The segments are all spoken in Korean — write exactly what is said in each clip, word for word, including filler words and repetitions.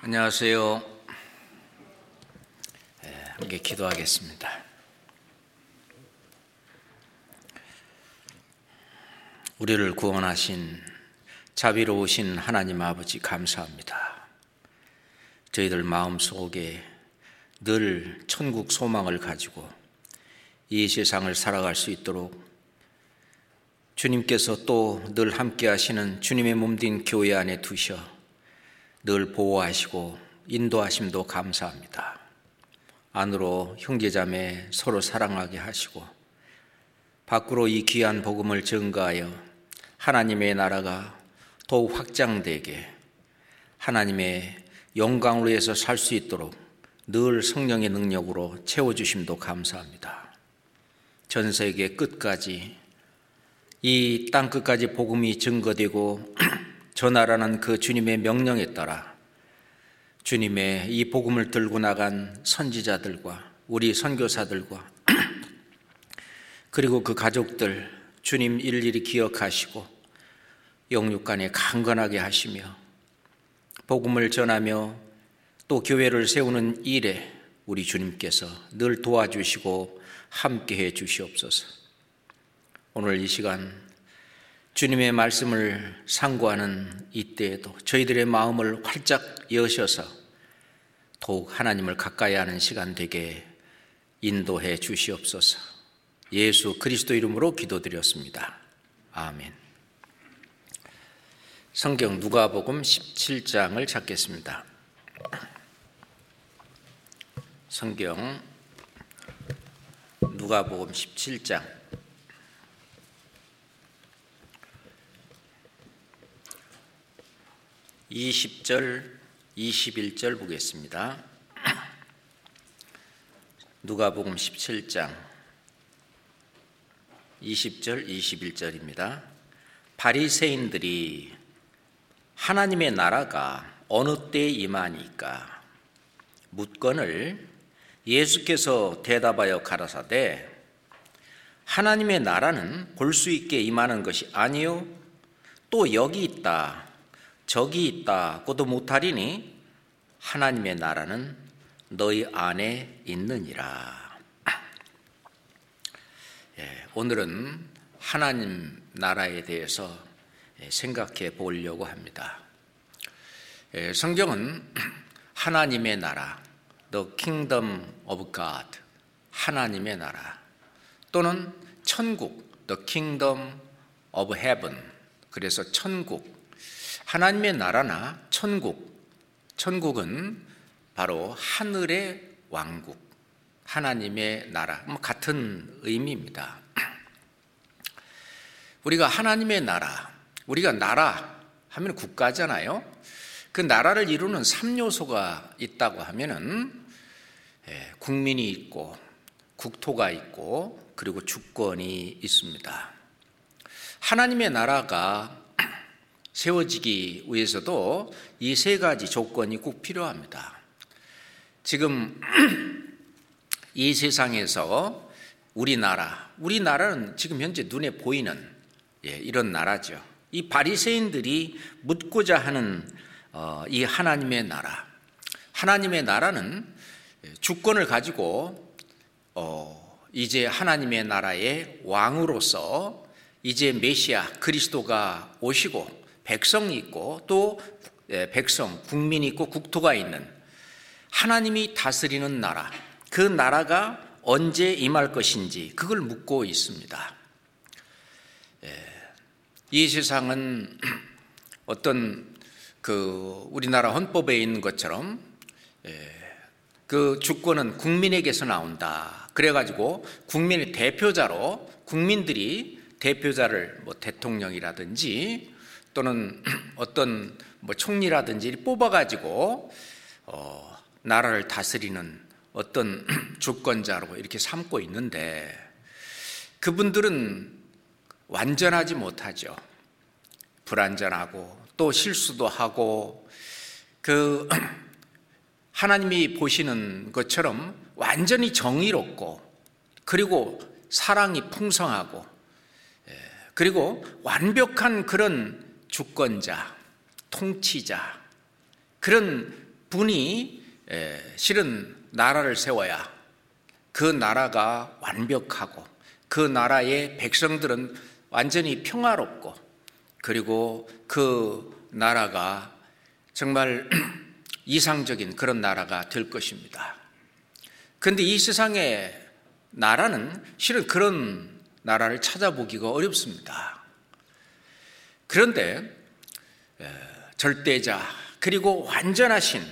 안녕하세요. 네, 함께 기도하겠습니다. 우리를 구원하신 자비로우신 하나님 아버지 감사합니다. 저희들 마음속에 늘 천국 소망을 가지고 이 세상을 살아갈 수 있도록 주님께서 또 늘 함께 하시는 주님의 몸된 교회 안에 두셔 늘 보호하시고 인도하심도 감사합니다. 안으로 형제자매 서로 사랑하게 하시고 밖으로 이 귀한 복음을 전가하여 하나님의 나라가 더욱 확장되게 하나님의 영광으로 해서 살 수 있도록 늘 성령의 능력으로 채워주심도 감사합니다. 전 세계 끝까지 이 땅 끝까지 복음이 증거되고 전하라는 그 주님의 명령에 따라 주님의 이 복음을 들고 나간 선지자들과 우리 선교사들과 그리고 그 가족들 주님 일일이 기억하시고 영육간에 강건하게 하시며 복음을 전하며 또 교회를 세우는 일에 우리 주님께서 늘 도와주시고 함께해 주시옵소서. 오늘 이 시간 주님의 말씀을 상고하는 이때에도 저희들의 마음을 활짝 여셔서 더욱 하나님을 가까이 하는 시간 되게 인도해 주시옵소서. 예수 그리스도 이름으로 기도드렸습니다. 아멘. 성경 누가복음 십칠 장을 찾겠습니다. 성경 누가복음 십칠 장 이십 절, 이십일 절 보겠습니다. 누가복음 십칠 장 이십 절, 이십일 절입니다. 바리새인들이 하나님의 나라가 어느 때에 임하니까 묻거늘 예수께서 대답하여 가라사대 하나님의 나라는 볼 수 있게 임하는 것이 아니요 또 여기 있다 저기 있다고도 못하리니 하나님의 나라는 너희 안에 있느니라. 예, 오늘은 하나님 나라에 대해서 생각해 보려고 합니다. 예, 성경은 하나님의 나라, The Kingdom of God, 하나님의 나라 또는 천국, The Kingdom of Heaven, 그래서 천국, 하나님의 나라나 천국, 천국은 바로 하늘의 왕국, 하나님의 나라, 같은 의미입니다. 우리가 하나님의 나라, 우리가 나라 하면 국가잖아요. 그 나라를 이루는 삼 요소가 있다고 하면은 국민이 있고 국토가 있고 그리고 주권이 있습니다. 하나님의 나라가 세워지기 위해서도 이 세 가지 조건이 꼭 필요합니다. 지금 이 세상에서 우리나라, 우리나라는 지금 현재 눈에 보이는 예, 이런 나라죠. 이 바리새인들이 묻고자 하는 어, 이 하나님의 나라, 하나님의 나라는 주권을 가지고 어, 이제 하나님의 나라의 왕으로서 이제 메시아 그리스도가 오시고 백성이 있고 또 백성, 국민이 있고 국토가 있는 하나님이 다스리는 나라, 그 나라가 언제 임할 것인지 그걸 묻고 있습니다. 이 세상은 어떤 그 우리나라 헌법에 있는 것처럼 그 주권은 국민에게서 나온다. 그래가지고 국민의 대표자로 국민들이 대표자를 뭐 대통령이라든지 또는 어떤 뭐 총리라든지 뽑아가지고 어, 나라를 다스리는 어떤 주권자로 이렇게 삼고 있는데 그분들은 완전하지 못하죠. 불완전하고 또 실수도 하고 그 하나님이 보시는 것처럼 완전히 정의롭고 그리고 사랑이 풍성하고 그리고 완벽한 그런 주권자, 통치자, 그런 분이 실은 나라를 세워야 그 나라가 완벽하고 그 나라의 백성들은 완전히 평화롭고 그리고 그 나라가 정말 이상적인 그런 나라가 될 것입니다. 그런데 이 세상의 나라는 실은 그런 나라를 찾아보기가 어렵습니다. 그런데 절대자 그리고 완전하신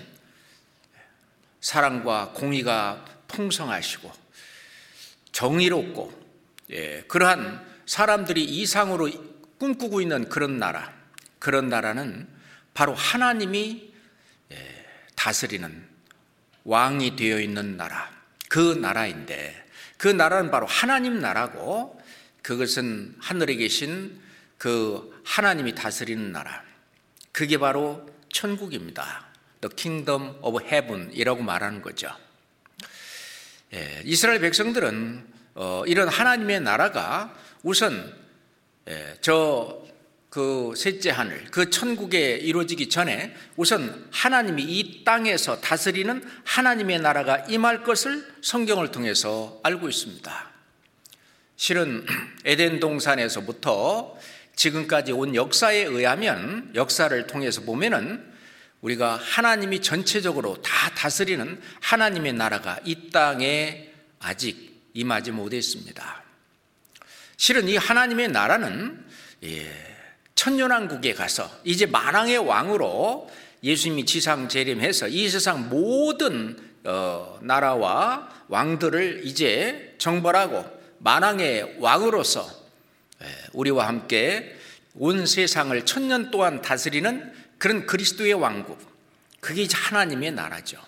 사랑과 공의가 풍성하시고 정의롭고 예, 그러한 사람들이 이상으로 꿈꾸고 있는 그런 나라, 그런 나라는 바로 하나님이 예, 다스리는 왕이 되어 있는 나라, 그 나라인데 그 나라는 바로 하나님 나라고 그것은 하늘에 계신 그 하나님이 다스리는 나라, 그게 바로 천국입니다. The Kingdom of Heaven 이라고 말하는 거죠. 예, 이스라엘 백성들은 어, 이런 하나님의 나라가 우선 예, 저 그 셋째 하늘, 그 천국에 이루어지기 전에 우선 하나님이 이 땅에서 다스리는 하나님의 나라가 임할 것을 성경을 통해서 알고 있습니다. 실은 에덴 동산에서부터 지금까지 온 역사에 의하면, 역사를 통해서 보면은 우리가 하나님이 전체적으로 다 다스리는 하나님의 나라가 이 땅에 아직 임하지 못했습니다. 실은 이 하나님의 나라는 예, 천년왕국에 가서 이제 만왕의 왕으로 예수님이 지상 재림해서 이 세상 모든 어, 나라와 왕들을 이제 정벌하고 만왕의 왕으로서 우리와 함께 온 세상을 천년 동안 다스리는 그런 그리스도의 왕국, 그게 이제 하나님의 나라죠.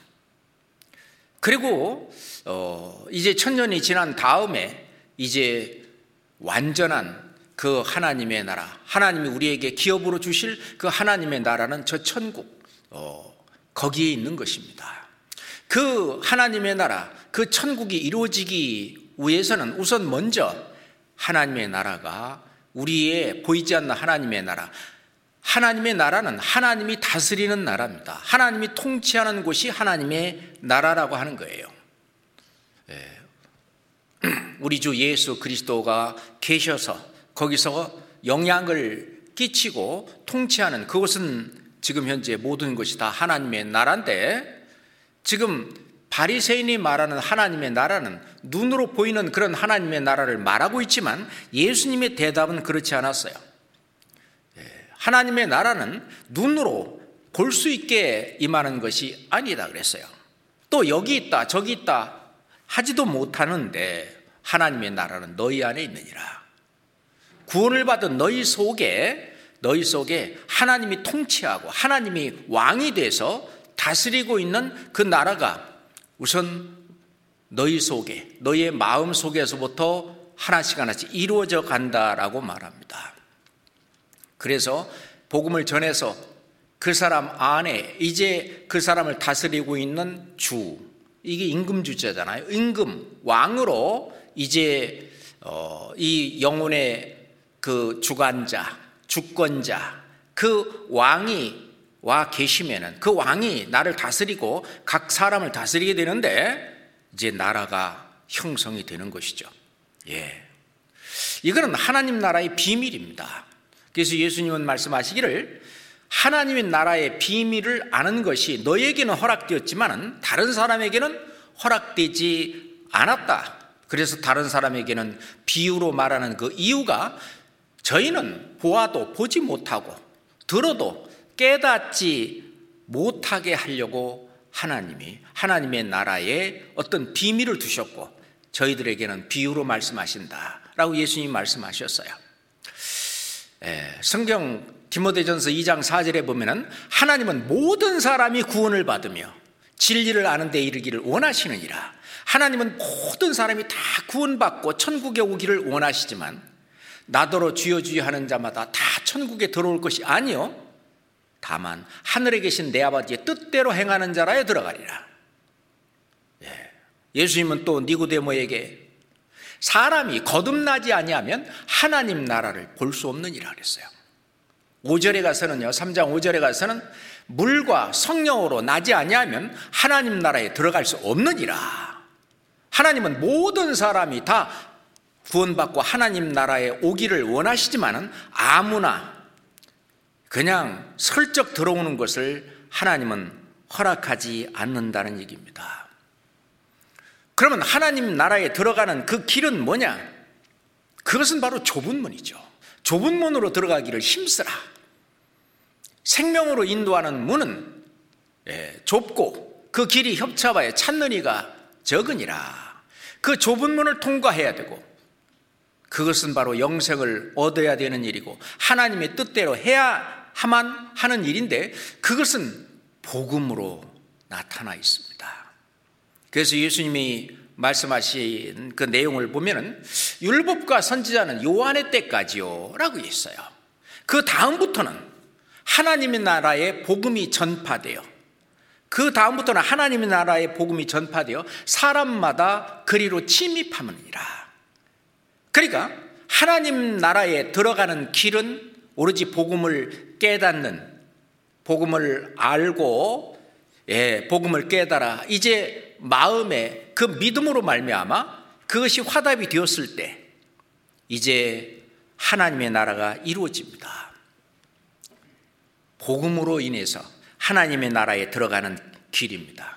그리고 어, 이제 천년이 지난 다음에 이제 완전한 그 하나님의 나라, 하나님이 우리에게 기업으로 주실 그 하나님의 나라는 저 천국, 어, 거기에 있는 것입니다. 그 하나님의 나라, 그 천국이 이루어지기 위해서는 우선 먼저 하나님의 나라가, 우리의 보이지 않는 하나님의 나라, 하나님의 나라는 하나님이 다스리는 나라입니다. 하나님이 통치하는 곳이 하나님의 나라라고 하는 거예요. 우리 주 예수 그리스도가 계셔서 거기서 영향을 끼치고 통치하는 그것은 지금 현재 모든 것이 다 하나님의 나라인데, 지금 바리새인이 말하는 하나님의 나라는 눈으로 보이는 그런 하나님의 나라를 말하고 있지만 예수님의 대답은 그렇지 않았어요. 하나님의 나라는 눈으로 볼 수 있게 임하는 것이 아니다 그랬어요. 또 여기 있다 저기 있다 하지도 못하는데 하나님의 나라는 너희 안에 있느니라. 구원을 받은 너희 속에 너희 속에 하나님이 통치하고 하나님이 왕이 돼서 다스리고 있는 그 나라가 우선 너희 속에, 너희의 마음 속에서부터 하나씩 하나씩 이루어져 간다라고 말합니다. 그래서 복음을 전해서 그 사람 안에 이제 그 사람을 다스리고 있는 주, 이게 임금주자잖아요. 임금, 왕으로 이제 어, 이 영혼의 그 주관자, 주권자, 그 왕이 와 계시면은 그 왕이 나를 다스리고 각 사람을 다스리게 되는데 이제 나라가 형성이 되는 것이죠. 예, 이거는 하나님 나라의 비밀입니다. 그래서 예수님은 말씀하시기를 하나님의 나라의 비밀을 아는 것이 너에게는 허락되었지만 다른 사람에게는 허락되지 않았다. 그래서 다른 사람에게는 비유로 말하는 그 이유가 저희는 보아도 보지 못하고 들어도 깨닫지 못하게 하려고 하나님이 하나님의 나라에 어떤 비밀을 두셨고 저희들에게는 비유로 말씀하신다라고 예수님이 말씀하셨어요. 예, 성경 디모데전서 이 장 사 절에 보면은 하나님은 모든 사람이 구원을 받으며 진리를 아는 데 이르기를 원하시느니라. 하나님은 모든 사람이 다 구원받고 천국에 오기를 원하시지만 나더러 주여 주여 하는 자마다 다 천국에 들어올 것이 아니요 다만 하늘에 계신 내 아버지의 뜻대로 행하는 자라에 들어가리라. 예. 예수님은 또 니고데모에게 사람이 거듭나지 아니하면 하나님 나라를 볼 수 없느니라 그랬어요. 오 절에 가서는요, 삼 장 오 절에 가서는 물과 성령으로 나지 아니하면 하나님 나라에 들어갈 수 없느니라. 하나님은 모든 사람이 다 구원받고 하나님 나라에 오기를 원하시지만은 아무나 그냥 슬쩍 들어오는 것을 하나님은 허락하지 않는다는 얘기입니다. 그러면 하나님 나라에 들어가는 그 길은 뭐냐? 그것은 바로 좁은 문이죠. 좁은 문으로 들어가기를 힘쓰라. 생명으로 인도하는 문은 좁고 그 길이 협착하여 찾는 이가 적으니라. 그 좁은 문을 통과해야 되고, 그것은 바로 영생을 얻어야 되는 일이고 하나님의 뜻대로 해야만 하는 일인데, 그것은 복음으로 나타나 있습니다. 그래서 예수님이 말씀하신 그 내용을 보면은 율법과 선지자는 요한의 때까지요 라고 했어요. 그 다음부터는 하나님의 나라의 복음이 전파되어, 그 다음부터는 하나님의 나라의 복음이 전파되어 사람마다 그리로 침입하느니라. 그러니까 하나님 나라에 들어가는 길은 오로지 복음을 깨닫는, 복음을 알고, 예, 복음을 깨달아 이제 마음에 그 믿음으로 말미암아 그것이 화답이 되었을 때 이제 하나님의 나라가 이루어집니다. 복음으로 인해서 하나님의 나라에 들어가는 길입니다.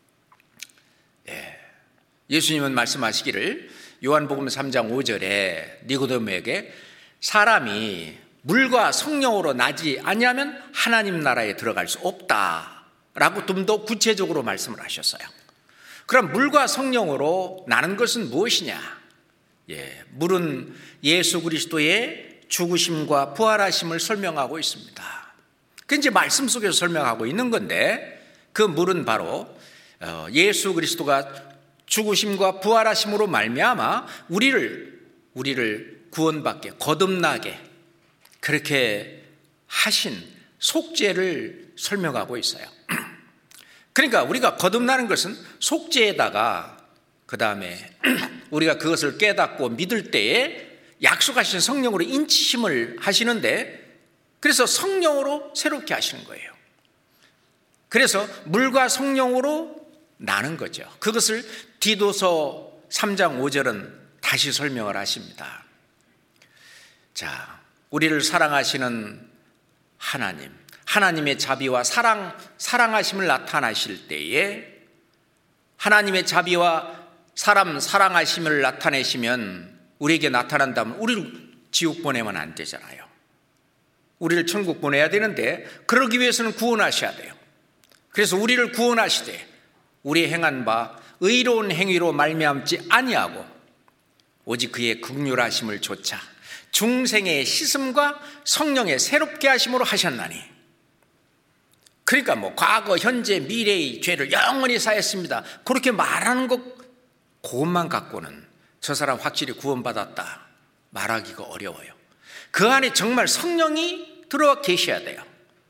예. 예수님은 말씀하시기를 요한복음 삼 장 오 절에 니고데모에게 사람이 물과 성령으로 나지 아니하면 하나님 나라에 들어갈 수 없다라고 좀 더 구체적으로 말씀을 하셨어요. 그럼 물과 성령으로 나는 것은 무엇이냐? 예, 물은 예수 그리스도의 죽으심과 부활하심을 설명하고 있습니다. 그 이제 말씀 속에서 설명하고 있는 건데, 그 물은 바로 예수 그리스도가 죽으심과 부활하심으로 말미암아 우리를 우리를 구원받게 거듭나게 그렇게 하신 속죄를 설명하고 있어요. 그러니까 우리가 거듭나는 것은 속죄에다가 그 다음에 우리가 그것을 깨닫고 믿을 때에 약속하신 성령으로 인치심을 하시는데, 그래서 성령으로 새롭게 하시는 거예요. 그래서 물과 성령으로 나는 거죠. 그것을 디도서 삼 장 오 절은 다시 설명을 하십니다. 자, 우리를 사랑하시는 하나님, 하나님의 자비와 사랑, 사랑하심을 나타나실 때에 하나님의 자비와 사람 사랑하심을 나타내시면, 우리에게 나타난다면 우리를 지옥 보내면 안 되잖아요. 우리를 천국 보내야 되는데 그러기 위해서는 구원하셔야 돼요. 그래서 우리를 구원하시되 우리 행한 바 의로운 행위로 말미암지 아니하고 오직 그의 긍휼하심을 조차 중생의 씻음과 성령의 새롭게 하심으로 하셨나니. 그러니까 뭐 과거, 현재, 미래의 죄를 영원히 사했습니다, 그렇게 말하는 것, 그것만 갖고는 저 사람 확실히 구원받았다 말하기가 어려워요. 그 안에 정말 성령이 들어와 계셔야 돼요.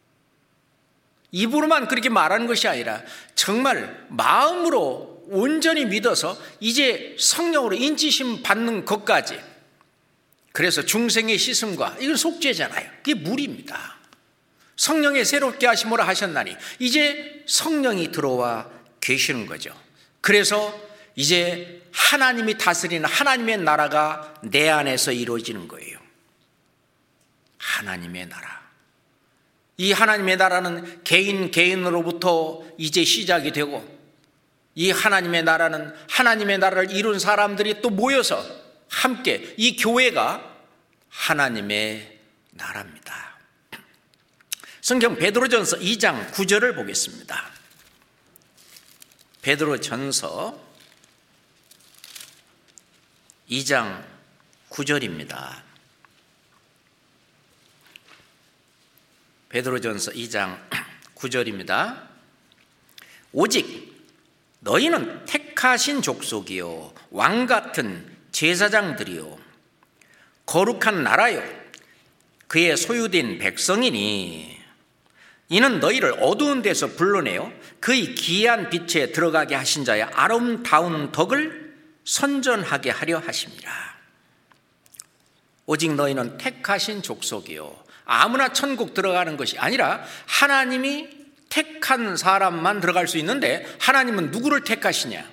입으로만 그렇게 말하는 것이 아니라 정말 마음으로 온전히 믿어서 이제 성령으로 인치심 받는 것까지. 그래서 중생의 씻음과, 이건 속죄잖아요. 그게 물입니다. 성령의 새롭게 하심으로 하셨나니 이제 성령이 들어와 계시는 거죠. 그래서 이제 하나님이 다스리는 하나님의 나라가 내 안에서 이루어지는 거예요. 하나님의 나라. 이 하나님의 나라는 개인 개인으로부터 이제 시작이 되고, 이 하나님의 나라는 하나님의 나라를 이룬 사람들이 또 모여서 함께, 이 교회가 하나님의 나라입니다. 성경 베드로전서 이 장 구 절을 보겠습니다. 베드로전서 이 장 구 절입니다. 베드로전서 이 장 구 절입니다. 오직 너희는 택하신 족속이요 왕같은 제사장들이요 거룩한 나라요 그의 소유된 백성이니 이는 너희를 어두운 데서 불러내어 그의 기이한 빛에 들어가게 하신 자의 아름다운 덕을 선전하게 하려 하심이라. 오직 너희는 택하신 족속이요 아무나 천국 들어가는 것이 아니라 하나님이 택한 사람만 들어갈 수 있는데 하나님은 누구를 택하시냐?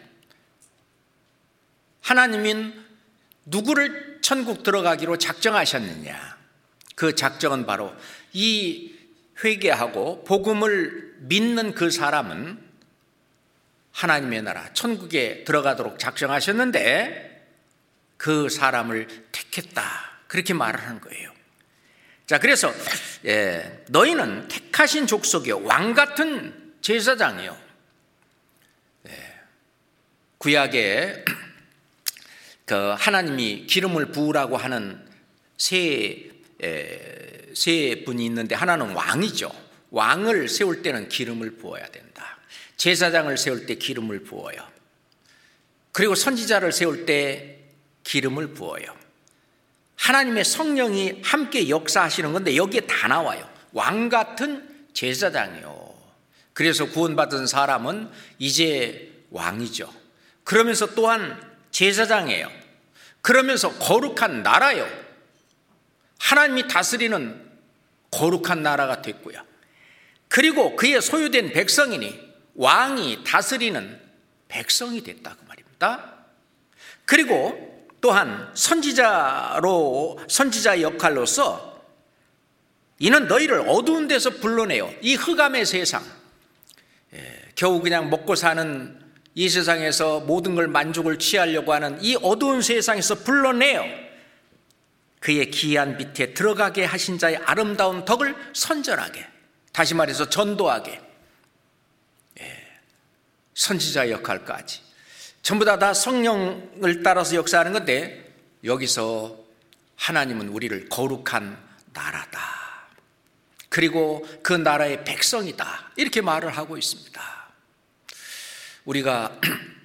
하나님은 누구를 천국 들어가기로 작정하셨느냐? 그 작정은 바로 이 회개하고 복음을 믿는 그 사람은 하나님의 나라 천국에 들어가도록 작정하셨는데 그 사람을 택했다, 그렇게 말을 하는 거예요. 자, 그래서 예, 너희는 택하신 족속이요, 왕 같은 제사장이요. 예, 구약에 그 하나님이 기름을 부으라고 하는 세, 에, 세 분이 있는데 하나는 왕이죠. 왕을 세울 때는 기름을 부어야 된다. 제사장을 세울 때 기름을 부어요. 그리고 선지자를 세울 때 기름을 부어요. 하나님의 성령이 함께 역사하시는 건데 여기에 다 나와요. 왕 같은 제사장이요. 그래서 구원받은 사람은 이제 왕이죠. 그러면서 또한 제사장이에요. 그러면서 거룩한 나라요. 하나님이 다스리는 거룩한 나라가 됐고요. 그리고 그의 소유된 백성이니 왕이 다스리는 백성이 됐다, 그 말입니다. 그리고 또한 선지자로 선지자 역할로서 이는 너희를 어두운 데서 불러내요. 이 흑암의 세상, 예, 겨우 그냥 먹고 사는 이 세상에서 모든 걸 만족을 취하려고 하는 이 어두운 세상에서 불러내요. 그의 기이한 빛에 들어가게 하신 자의 아름다운 덕을 선전하게, 다시 말해서 전도하게, 예, 선지자 역할까지 전부 다, 다 성령을 따라서 역사하는 건데 여기서 하나님은 우리를 거룩한 나라다, 그리고 그 나라의 백성이다, 이렇게 말을 하고 있습니다. 우리가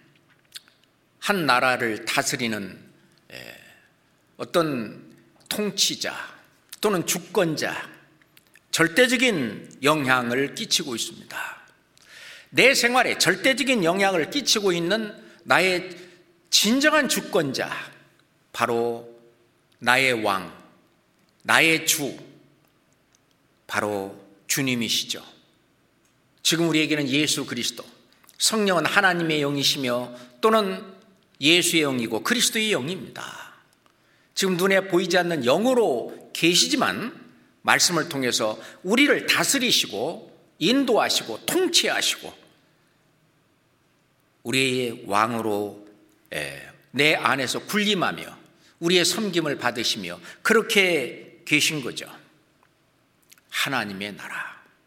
한 나라를 다스리는 어떤 통치자 또는 주권자, 절대적인 영향을 끼치고 있습니다. 내 생활에 절대적인 영향을 끼치고 있는 나의 진정한 주권자, 바로 나의 왕, 나의 주, 바로 주님이시죠. 지금 우리에게는 예수 그리스도, 성령은 하나님의 영이시며 또는 예수의 영이고 그리스도의 영입니다. 지금 눈에 보이지 않는 영으로 계시지만 말씀을 통해서 우리를 다스리시고 인도하시고 통치하시고 우리의 왕으로 내 안에서 군림하며 우리의 섬김을 받으시며 그렇게 계신 거죠. 하나님의 나라.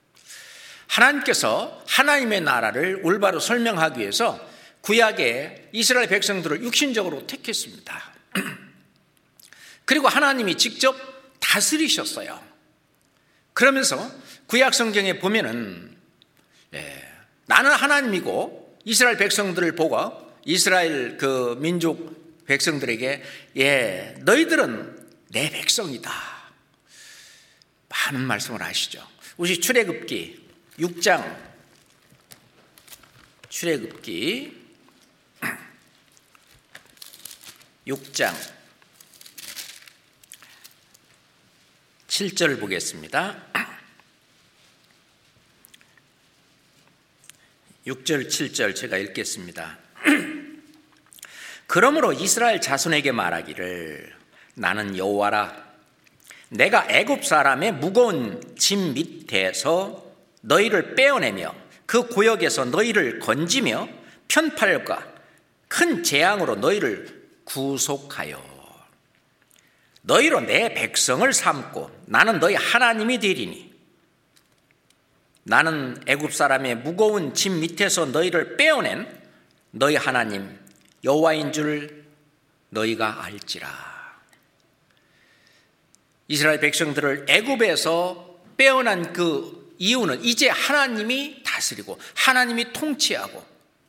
하나님께서 하나님의 나라를 올바로 설명하기 위해서 구약의 이스라엘 백성들을 육신적으로 택했습니다. 그리고 하나님이 직접 다스리셨어요. 그러면서 구약 성경에 보면은 예, 나는 하나님이고 이스라엘 백성들을 보고 이스라엘 그 민족 백성들에게 예, 너희들은 내 백성이다, 많은 말씀을 하시죠. 우리 출애굽기 육 장, 출애굽기 육 장 칠 절 보겠습니다. 육 절 칠 절 제가 읽겠습니다. 그러므로 이스라엘 자손에게 말하기를 나는 여호와라. 내가 애굽 사람의 무거운 짐 밑에서 너희를 빼어내며 그 고역에서 너희를 건지며 편팔과 큰 재앙으로 너희를 구속하여 너희로 내 백성을 삼고 나는 너희 하나님이 되리니 나는 애굽 사람의 무거운 짐 밑에서 너희를 빼어낸 너희 하나님 여호와인 줄 너희가 알지라. 이스라엘 백성들을 애굽에서 빼어난 그 이유는 이제 하나님이 다스리고 하나님이 통치하고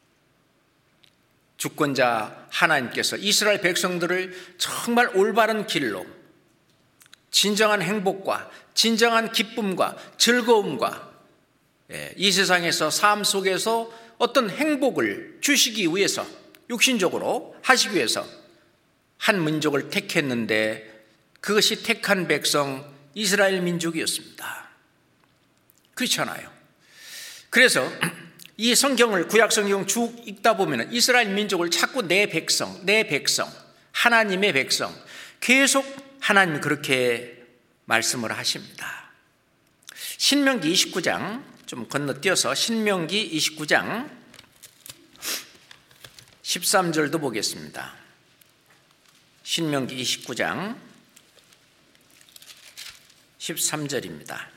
주권자 하나님께서 이스라엘 백성들을 정말 올바른 길로 진정한 행복과 진정한 기쁨과 즐거움과 이 세상에서 삶 속에서 어떤 행복을 주시기 위해서 육신적으로 하시기 위해서 한 민족을 택했는데 그것이 택한 백성 이스라엘 민족이었습니다. 그렇잖아요. 그래서 이 성경을 구약 성경 쭉 읽다 보면 이스라엘 민족을 자꾸 내 백성, 내 백성, 하나님의 백성, 계속 하나님 그렇게 말씀을 하십니다. 신명기 이십구 장 좀 건너뛰어서 신명기 이십구 장 십삼 절도 보겠습니다. 신명기 이십구 장 십삼 절입니다.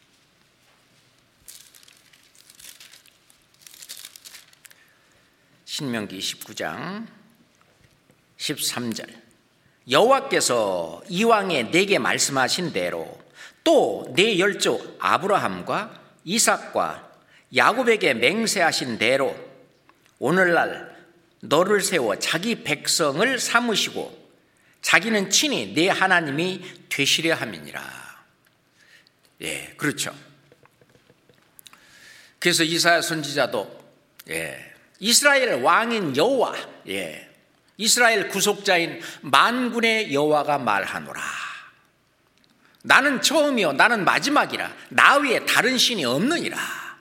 신명기 이십구 장 십삼 절. 여호와께서 이왕에 내게 말씀하신 대로 또 내 열조 아브라함과 이삭과 야곱에게 맹세하신 대로 오늘날 너를 세워 자기 백성을 삼으시고 자기는 친히 내 하나님이 되시려 함이니라. 예, 그렇죠. 그래서 이사야 선지자도 예, 이스라엘 왕인 여호와, 예, 이스라엘 구속자인 만군의 여호와가 말하노라. 나는 처음이요 나는 마지막이라. 나 위에 다른 신이 없느니라.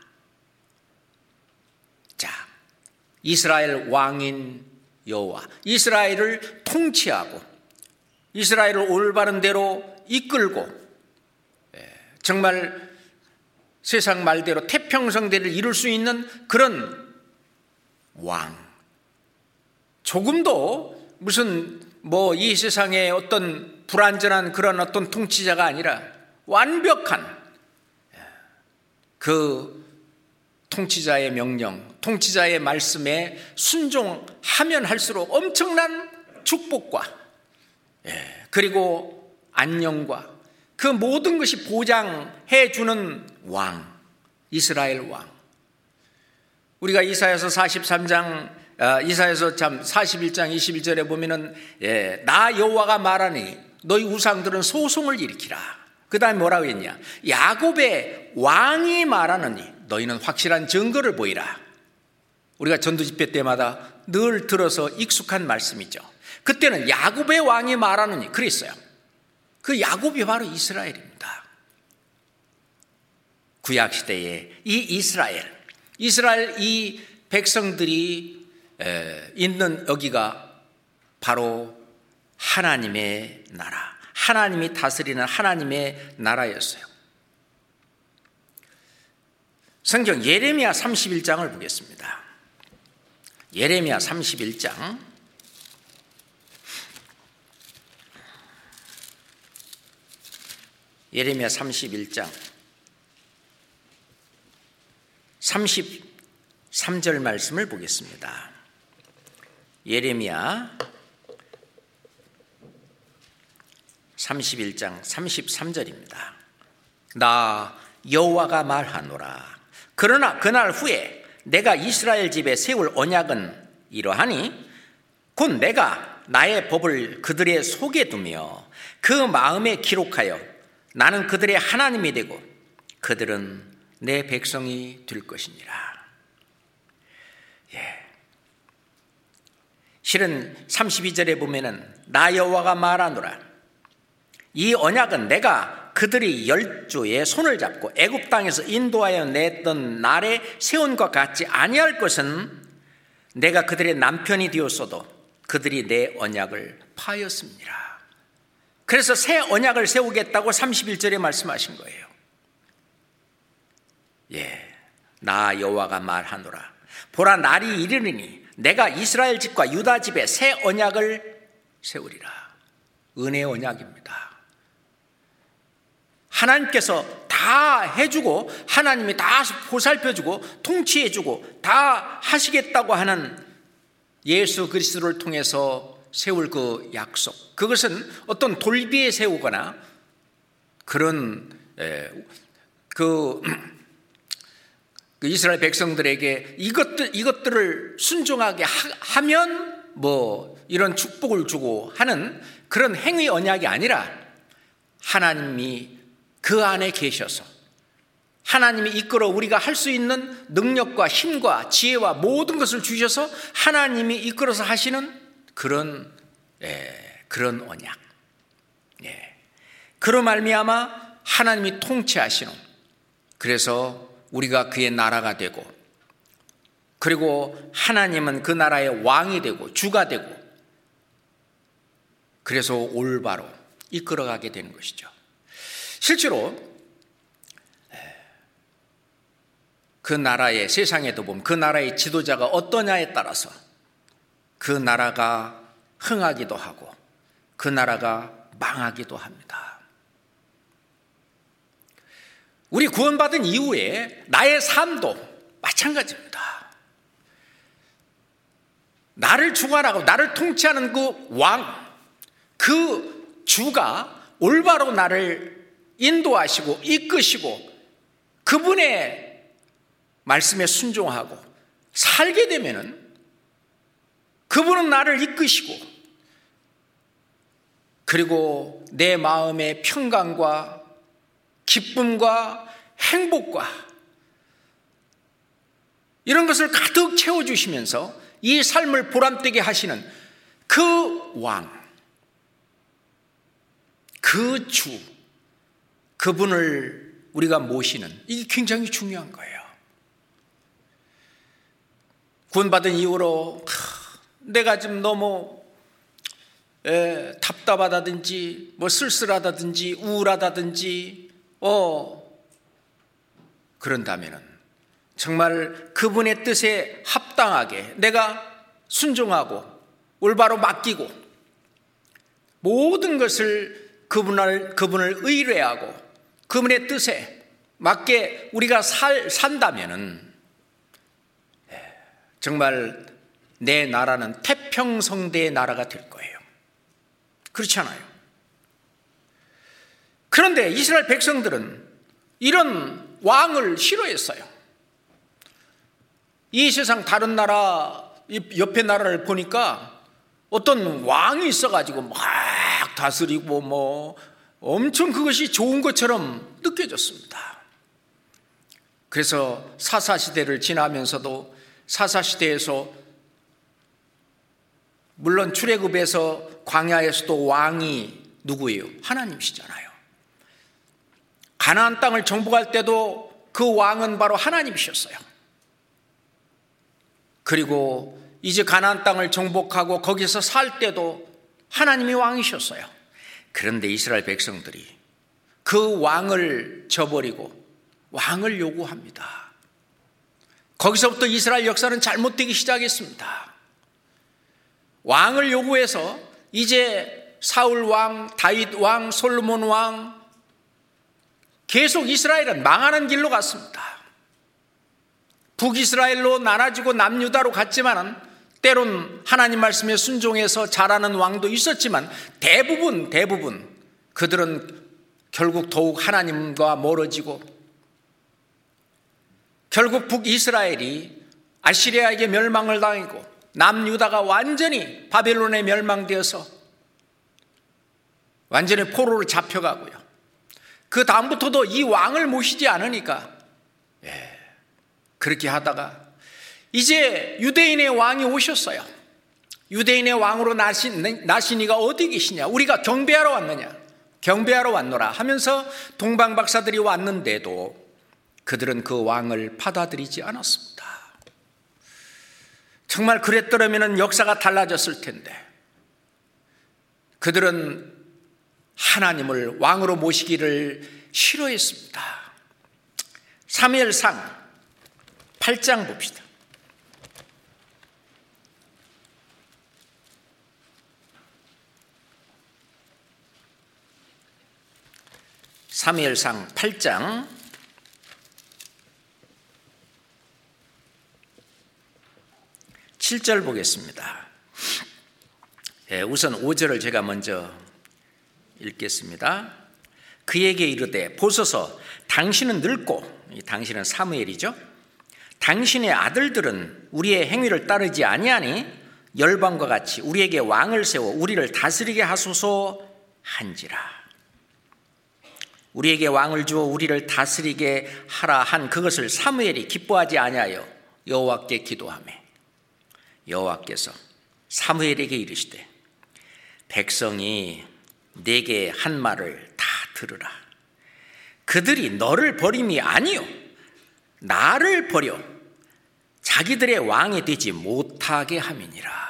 자, 이스라엘 왕인 여호와, 이스라엘을 통치하고 이스라엘을 올바른 대로 이끌고 정말 세상 말대로 태평성대를 이룰 수 있는 그런 왕, 조금도 무슨 뭐 이 세상에 어떤 불완전한 그런 어떤 통치자가 아니라 완벽한 그 통치자의 명령, 통치자의 말씀에 순종하면 할수록 엄청난 축복과 그리고 안녕과 그 모든 것이 보장해 주는 왕, 이스라엘 왕. 우리가 이사야서 사십삼 장, 이사야서 참 사십일 장 이십일 절에 보면은 예, 나 여호와가 말하니 너희 우상들은 소송을 일으키라. 그 다음에 뭐라고 했냐? 야곱의 왕이 말하느니 너희는 확실한 증거를 보이라. 우리가 전도 집회 때마다 늘 들어서 익숙한 말씀이죠. 그때는 야곱의 왕이 말하느니 그랬어요. 그 야곱이 바로 이스라엘입니다. 구약시대에 이 이스라엘, 이스라엘 이 백성들이 있는 여기가 바로 하나님의 나라, 하나님이 다스리는 하나님의 나라였어요. 성경 예레미야 삼십일 장을 보겠습니다. 예레미야 삼십일 장 예레미야 삼십일 장 삼십삼 절 말씀을 보겠습니다. 예레미야 삼십일 장 삼십삼 절입니다. 나 여호와가 말하노라. 그러나 그날 후에 내가 이스라엘 집에 세울 언약은 이러하니 곧 내가 나의 법을 그들의 속에 두며 그 마음에 기록하여 나는 그들의 하나님이 되고 그들은 내 백성이 될 것이니라. 예. 실은 삼십이 절에 보면은 나 여호와가 말하노라. 이 언약은 내가 그들이 열조의 손을 잡고 애굽 땅에서 인도하여 냈던 날에 세운 것 같지 아니할 것은 내가 그들의 남편이 되었어도 그들이 내 언약을 파하였습니다. 그래서 새 언약을 세우겠다고 삼십일 절에 말씀하신 거예요. 예, 나 여호와가 말하노라. 보라, 날이 이르리니 내가 이스라엘 집과 유다 집에 새 언약을 세우리라. 은혜의 언약입니다. 하나님께서 다 해주고 하나님이 다 보살펴주고 통치해주고 다 하시겠다고 하는 예수 그리스도를 통해서 세울 그 약속, 그것은 어떤 돌비에 세우거나 그런 에, 그, 그 이스라엘 백성들에게 이것들, 이것들을 순종하게 하, 하면 뭐 이런 축복을 주고 하는 그런 행위 언약이 아니라 하나님이 그 안에 계셔서 하나님이 이끌어 우리가 할 수 있는 능력과 힘과 지혜와 모든 것을 주셔서 하나님이 이끌어서 하시는 그런 예, 그런 언약. 예. 그로 말미암아 하나님이 통치하시는, 그래서 우리가 그의 나라가 되고, 그리고 하나님은 그 나라의 왕이 되고 주가 되고, 그래서 올바로 이끌어가게 되는 것이죠. 실제로 그 나라의, 세상에도 보면 그 나라의 지도자가 어떠냐에 따라서 그 나라가 흥하기도 하고 그 나라가 망하기도 합니다. 우리 구원받은 이후에 나의 삶도 마찬가지입니다. 나를 주관하고 나를 통치하는 그 왕, 그 주가 올바로 나를 인도하시고 이끄시고 그분의 말씀에 순종하고 살게 되면은 그분은 나를 이끄시고, 그리고 내 마음의 평강과 기쁨과 행복과 이런 것을 가득 채워주시면서 이 삶을 보람되게 하시는 그 왕, 그 주, 그분을 우리가 모시는, 이게 굉장히 중요한 거예요. 구원받은 이후로 내가 좀 너무 에, 답답하다든지 뭐 쓸쓸하다든지 우울하다든지 어 그런다면은 정말 그분의 뜻에 합당하게 내가 순종하고 올바로 맡기고 모든 것을 그분을, 그분을 의뢰하고 그분의 뜻에 맞게 우리가 살, 산다면은 정말 내 나라는 태평성대의 나라가 될 거예요. 그렇지 않아요? 그런데 이스라엘 백성들은 이런 왕을 싫어했어요. 이 세상 다른 나라, 옆에 나라를 보니까 어떤 왕이 있어가지고 막 다스리고 뭐 엄청 그것이 좋은 것처럼 느껴졌습니다. 그래서 사사시대를 지나면서도 사사시대에서 물론 출애굽에서 광야에서도 왕이 누구예요? 하나님이시잖아요. 가나안 땅을 정복할 때도 그 왕은 바로 하나님이셨어요. 그리고 이제 가나안 땅을 정복하고 거기서 살 때도 하나님이 왕이셨어요. 그런데 이스라엘 백성들이 그 왕을 저버리고 왕을 요구합니다. 거기서부터 이스라엘 역사는 잘못되기 시작했습니다. 왕을 요구해서 이제 사울 왕, 다윗 왕, 솔로몬 왕, 계속 이스라엘은 망하는 길로 갔습니다. 북이스라엘로 나눠지고 남유다로 갔지만은 때론 하나님 말씀에 순종해서 잘하는 왕도 있었지만 대부분 대부분 그들은 결국 더욱 하나님과 멀어지고 결국 북이스라엘이 아시리아에게 멸망을 당하고 남유다가 완전히 바벨론에 멸망되어서 완전히 포로로 잡혀가고요. 그 다음부터도 이 왕을 모시지 않으니까 예, 그렇게 하다가 이제 유대인의 왕이 오셨어요. 유대인의 왕으로 나신, 나신 이가 어디 계시냐? 우리가 경배하러 왔느냐? 경배하러 왔노라 하면서 동방박사들이 왔는데도 그들은 그 왕을 받아들이지 않았습니다. 정말 그랬더라면 역사가 달라졌을 텐데 그들은 하나님을 왕으로 모시기를 싫어했습니다. 사무엘상 팔 장 봅시다. 사무엘상 팔 장 칠 절 보겠습니다. 예, 우선 오 절을 제가 먼저 읽겠습니다. 그에게 이르되 보소서 당신은 늙고, 이 당신은 사무엘이죠. 당신의 아들들은 우리의 행위를 따르지 아니하니 열방과 같이 우리에게 왕을 세워 우리를 다스리게 하소서 한지라. 우리에게 왕을 주어 우리를 다스리게 하라 한 그것을 사무엘이 기뻐하지 아니하여 여호와께 기도하매 여호와께서 사무엘에게 이르시되 백성이 내게 한 말을 다 들으라. 그들이 너를 버림이 아니요 나를 버려 자기들의 왕이 되지 못하게 함이니라.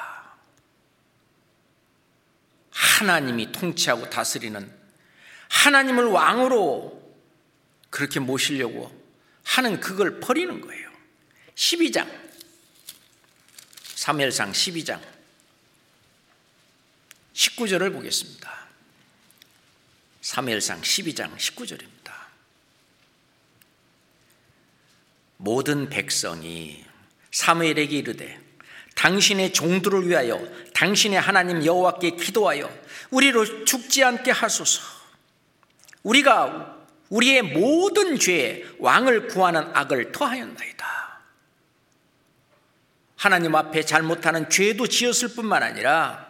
하나님이 통치하고 다스리는, 하나님을 왕으로 그렇게 모시려고 하는 그걸 버리는 거예요. 십이 장, 사무엘상 십이 장 십구 절을 보겠습니다. 사무엘상 십이 장 십구 절입니다. 모든 백성이 사무엘에게 이르되 당신의 종들을 위하여 당신의 하나님 여호와께 기도하여 우리로 죽지 않게 하소서. 우리가 우리의 모든 죄에 왕을 구하는 악을 더하였나이다. 하나님 앞에 잘못하는 죄도 지었을 뿐만 아니라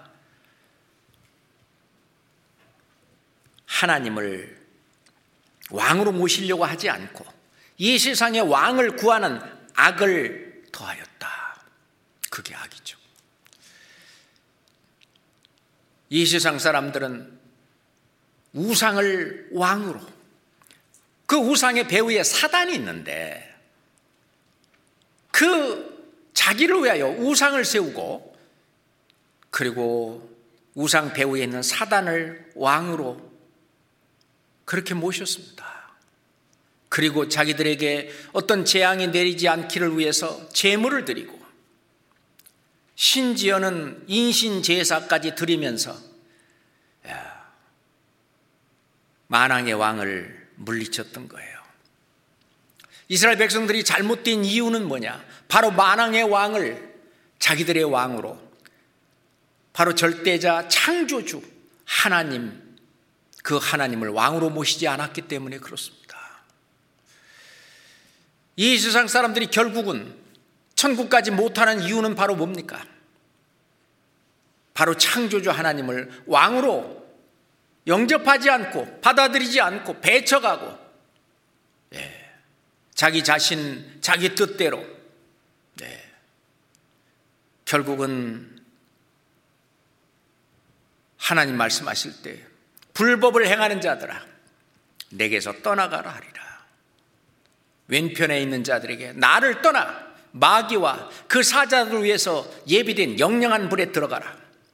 하나님을 왕으로 모시려고 하지 않고 이 세상의 왕을 구하는 악을 더하였다. 그게 악이죠. 이 세상 사람들은 우상을 왕으로, 그 우상의 배후에 사단이 있는데 그 자기를 위하여 우상을 세우고 그리고 우상 배후에 있는 사단을 왕으로 그렇게 모셨습니다. 그리고 자기들에게 어떤 재앙이 내리지 않기를 위해서 제물을 드리고 심지어는 인신제사까지 드리면서 만왕의 왕을 물리쳤던 거예요. 이스라엘 백성들이 잘못된 이유는 뭐냐? 바로 만왕의 왕을 자기들의 왕으로, 바로 절대자 창조주 하나님, 그 하나님을 왕으로 모시지 않았기 때문에 그렇습니다. 이 세상 사람들이 결국은 천국까지 못하는 이유는 바로 뭡니까? 바로 창조주 하나님을 왕으로 영접하지 않고 받아들이지 않고 배척하고, 예, 자기 자신 자기 뜻대로, 네, 결국은 하나님 말씀하실 때 불법을 행하는 자들아 내게서 떠나가라 하리라. 왼편에 있는 자들에게 나를 떠나 마귀와 그 사자들을 위해서 예비된 영영한 불에 들어가라.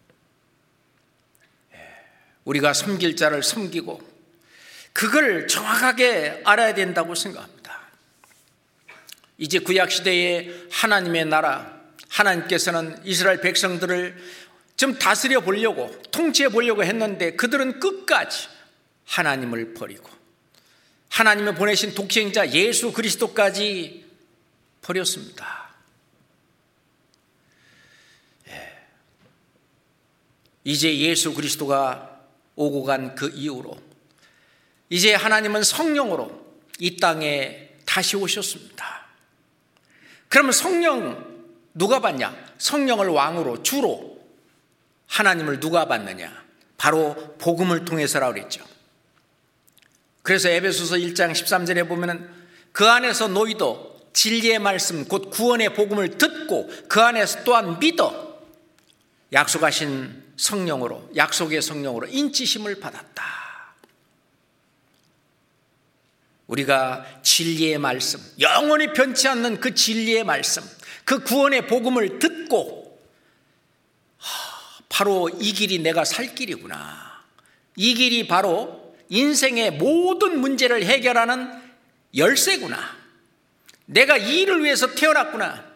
우리가 섬길 자를 섬기고 그걸 정확하게 알아야 된다고 생각합니다. 이제 구약시대의 하나님의 나라, 하나님께서는 이스라엘 백성들을 좀 다스려 보려고, 통치해 보려고 했는데 그들은 끝까지 하나님을 버리고 하나님이 보내신 독생자 예수 그리스도까지 버렸습니다. 예. 이제 예수 그리스도가 오고 간 그 이후로 이제 하나님은 성령으로 이 땅에 다시 오셨습니다. 그러면 성령 누가 받냐? 성령을 왕으로, 주로 하나님을 누가 받느냐? 바로 복음을 통해서라고 그랬죠. 그래서 에베소서 일 장 십삼 절에 보면은 그 안에서 너희도 진리의 말씀 곧 구원의 복음을 듣고 그 안에서 또한 믿어 약속하신 성령으로, 약속의 성령으로 인치심을 받았다. 우리가 진리의 말씀, 영원히 변치 않는 그 진리의 말씀, 그 구원의 복음을 듣고 바로 이 길이 내가 살 길이구나, 이 길이 바로 인생의 모든 문제를 해결하는 열쇠구나, 내가 이 일을 위해서 태어났구나,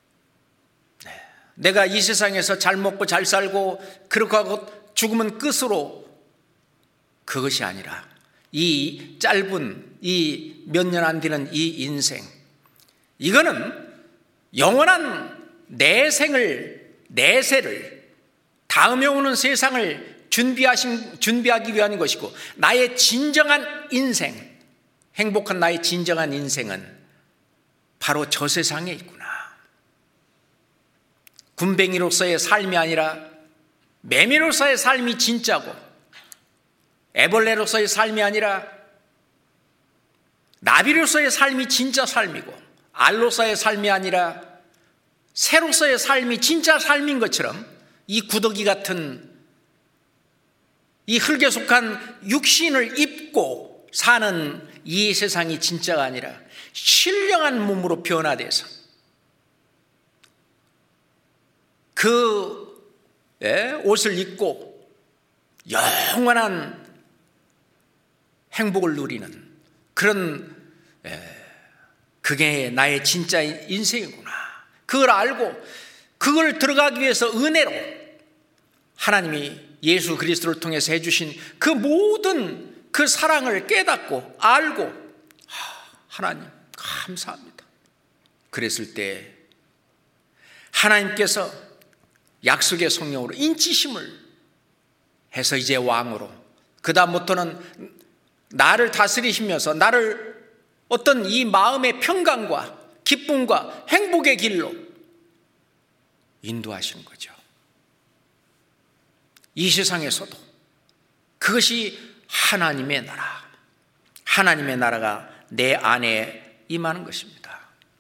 내가 이 세상에서 잘 먹고 잘 살고 그렇게 하고 죽으면 끝으로, 그것이 아니라 이 짧은 이 몇 년 안 되는 이 인생, 이거는 영원한 내생을, 내세를, 다음에 오는 세상을 준비하신, 준비하기 위한 것이고, 나의 진정한 인생, 행복한 나의 진정한 인생은 바로 저 세상에 있구나. 군뱅이로서의 삶이 아니라 매미로서의 삶이 진짜고, 애벌레로서의 삶이 아니라 나비로서의 삶이 진짜 삶이고, 알로서의 삶이 아니라 새로서의 삶이 진짜 삶인 것처럼 이 구더기 같은 이 흙에 속한 육신을 입고 사는 이 세상이 진짜가 아니라 신령한 몸으로 변화돼서 그 옷을 입고 영원한 행복을 누리는 그런, 그게 나의 진짜 인생이구나. 그걸 알고 그걸 들어가기 위해서 은혜로 하나님이 예수 그리스도를 통해서 해주신 그 모든 그 사랑을 깨닫고 알고, 하나님 감사합니다. 그랬을 때 하나님께서 약속의 성령으로 인치심을 해서 이제 왕으로, 그 다음부터는 나를 다스리시면서 나를 어떤 이 마음의 평강과 기쁨과 행복의 길로 인도하시는 거죠. 이 세상에서도 그것이 하나님의 나라, 하나님의 나라가 내 안에 임하는 것입니다.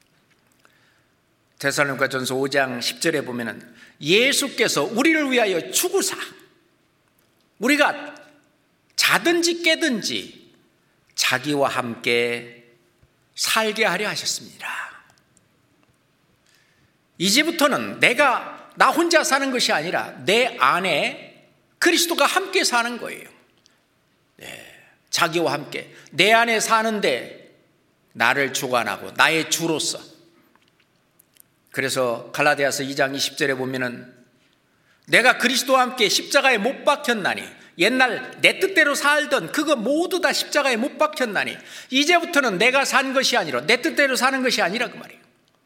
데살로니가전서 오 장 십 절에 보면은 예수께서 우리를 위하여 죽으사 우리가 자든지 깨든지 자기와 함께 살게 하려 하셨습니다. 이제부터는 내가 나 혼자 사는 것이 아니라 내 안에 그리스도가 함께 사는 거예요. 네, 자기와 함께 내 안에 사는데 나를 주관하고 나의 주로서. 그래서 갈라디아서 이 장 이십 절에 보면은 내가 그리스도와 함께 십자가에 못 박혔나니, 옛날 내 뜻대로 살던 그거 모두 다 십자가에 못 박혔나니 이제부터는 내가 산 것이 아니라, 내 뜻대로 사는 것이 아니라 그 말이에요.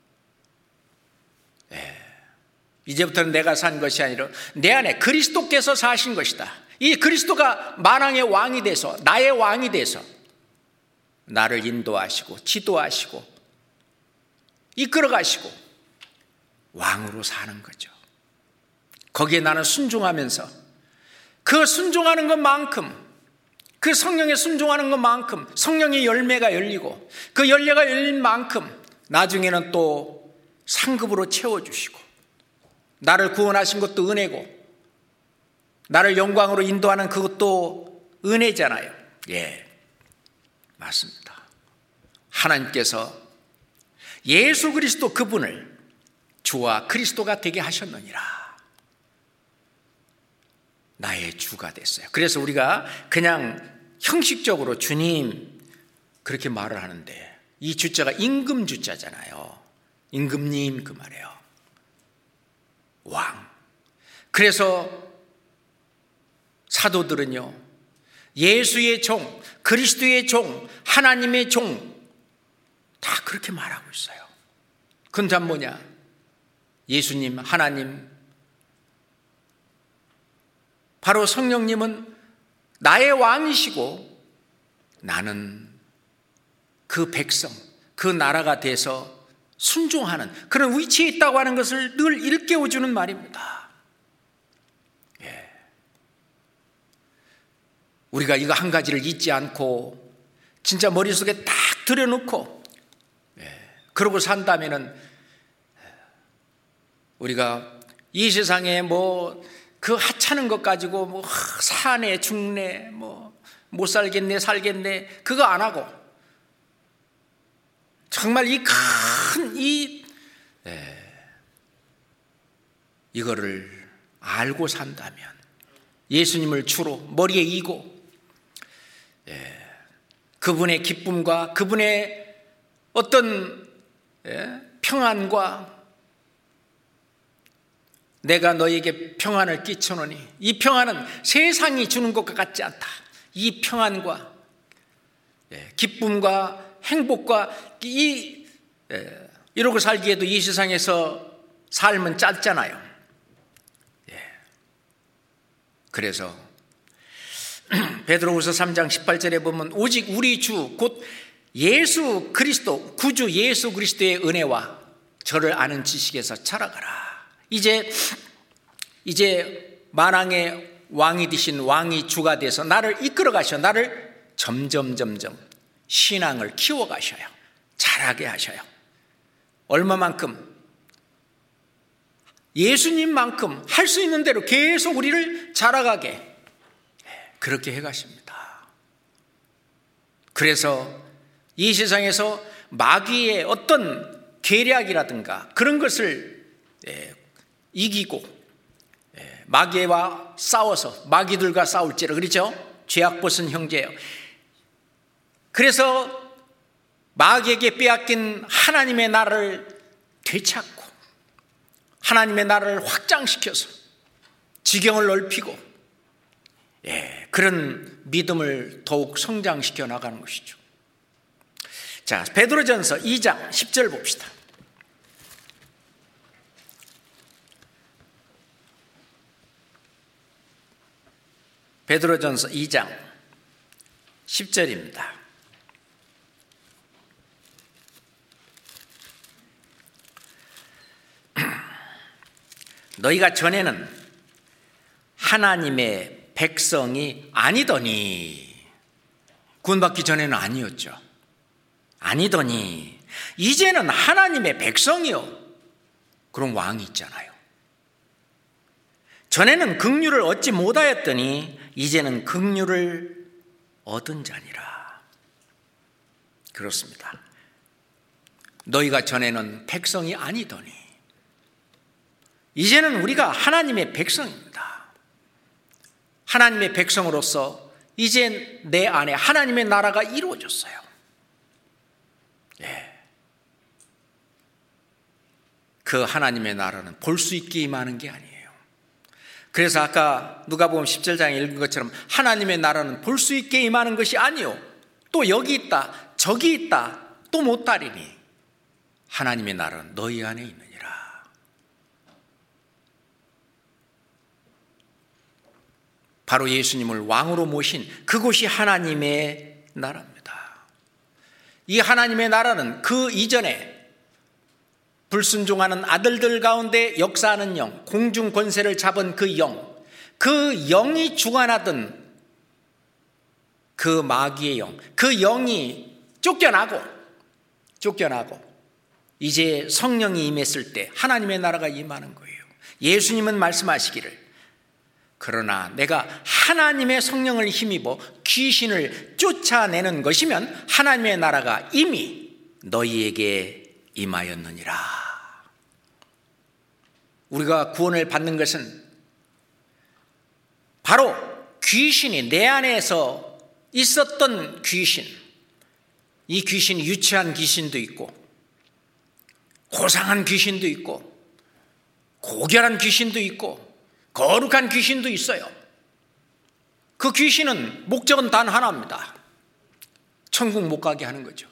네. 이제부터는 내가 산 것이 아니라 내 안에 그리스도께서 사신 것이다. 이 그리스도가 만왕의 왕이 돼서, 나의 왕이 돼서 나를 인도하시고 지도하시고 이끌어 가시고 왕으로 사는 거죠. 거기에 나는 순종하면서 그 순종하는 것만큼, 그 성령에 순종하는 것만큼 성령의 열매가 열리고 그 열매가 열린 만큼 나중에는 또 상급으로 채워주시고, 나를 구원하신 것도 은혜고 나를 영광으로 인도하는 그것도 은혜잖아요. 예, 맞습니다. 하나님께서 예수 그리스도 그분을 주와 그리스도가 되게 하셨느니라. 나의 주가 됐어요. 그래서 우리가 그냥 형식적으로 주님 그렇게 말을 하는데, 이 주자가 임금 주자잖아요. 임금님 그 말이에요. 왕. 그래서 사도들은요, 예수의 종, 그리스도의 종, 하나님의 종 다 그렇게 말하고 있어요. 근데 뭐냐? 예수님, 하나님, 바로 성령님은 나의 왕이시고 나는 그 백성, 그 나라가 돼서 순종하는 그런 위치에 있다고 하는 것을 늘 일깨워주는 말입니다. 예. 우리가 이거 한 가지를 잊지 않고 진짜 머릿속에 딱 들여놓고 예. 그러고 산다면은 우리가 이 세상에 뭐 그 하찮은 것 가지고 뭐 사네 죽네 뭐 못 살겠네 살겠네 그거 안 하고 정말 이 큰 이 이거를 알고 산다면, 예수님을 주로 머리에 이고 예, 그분의 기쁨과 그분의 어떤 예, 평안과 내가 너에게 평안을 끼쳐노니 이 평안은 세상이 주는 것과 같지 않다. 이 평안과 예, 기쁨과 행복과 이 예, 이러고 살기에도 이 세상에서 삶은 짧잖아요. 예. 그래서 베드로후서 삼 장 십팔 절에 보면 오직 우리 주 곧 예수 그리스도 구주 예수 그리스도의 은혜와 저를 아는 지식에서 자라가라. 이제 이제 만왕의 왕이 되신 왕이 주가 돼서 나를 이끌어 가셔, 나를 점점 점점 신앙을 키워 가셔요. 자라게 하셔요. 얼마만큼? 예수님만큼 할 수 있는 대로 계속 우리를 자라가게 그렇게 해 가십니다. 그래서 이 세상에서 마귀의 어떤 계략이라든가 그런 것을 이기고 마귀와 싸워서 마귀들과 싸울지라 그러죠. 죄악 벗은 형제예요. 그래서 마귀에게 빼앗긴 하나님의 나라를 되찾고 하나님의 나라를 확장시켜서 지경을 넓히고 예, 그런 믿음을 더욱 성장시켜 나가는 것이죠. 자, 베드로전서 이 장 십 절 봅시다. 베드로전서 이 장 십 절입니다. 너희가 전에는 하나님의 백성이 아니더니, 구원받기 전에는 아니었죠. 아니더니 이제는 하나님의 백성이요. 그럼 왕이 있잖아요. 전에는 긍휼을 얻지 못하였더니 이제는 긍휼을 얻은 자니라. 그렇습니다. 너희가 전에는 백성이 아니더니 이제는 우리가 하나님의 백성입니다. 하나님의 백성으로서 이제 내 안에 하나님의 나라가 이루어졌어요. 예. 그 하나님의 나라는 볼 수 있게 임하는 게 아니에요. 그래서 아까 누가복음 십 칠 장에 읽은 것처럼 하나님의 나라는 볼 수 있게 임하는 것이 아니요, 또 여기 있다 저기 있다 또 못다리니 하나님의 나라는 너희 안에 있느니라. 바로 예수님을 왕으로 모신 그곳이 하나님의 나라입니다. 이 하나님의 나라는 그 이전에 불순종하는 아들들 가운데 역사하는 영, 공중 권세를 잡은 그 영, 그 영이 주관하던 그 마귀의 영, 그 영이 쫓겨나고 쫓겨나고 이제 성령이 임했을 때 하나님의 나라가 임하는 거예요. 예수님은 말씀하시기를, 그러나 내가 하나님의 성령을 힘입어 귀신을 쫓아내는 것이면 하나님의 나라가 이미 너희에게 임하였느니라. 우리가 구원을 받는 것은 바로 귀신이 내 안에서 있었던 귀신, 이 귀신이 유치한 귀신도 있고 고상한 귀신도 있고 고결한 귀신도 있고 거룩한 귀신도 있어요. 그 귀신은 목적은 단 하나입니다. 천국 못 가게 하는 거죠.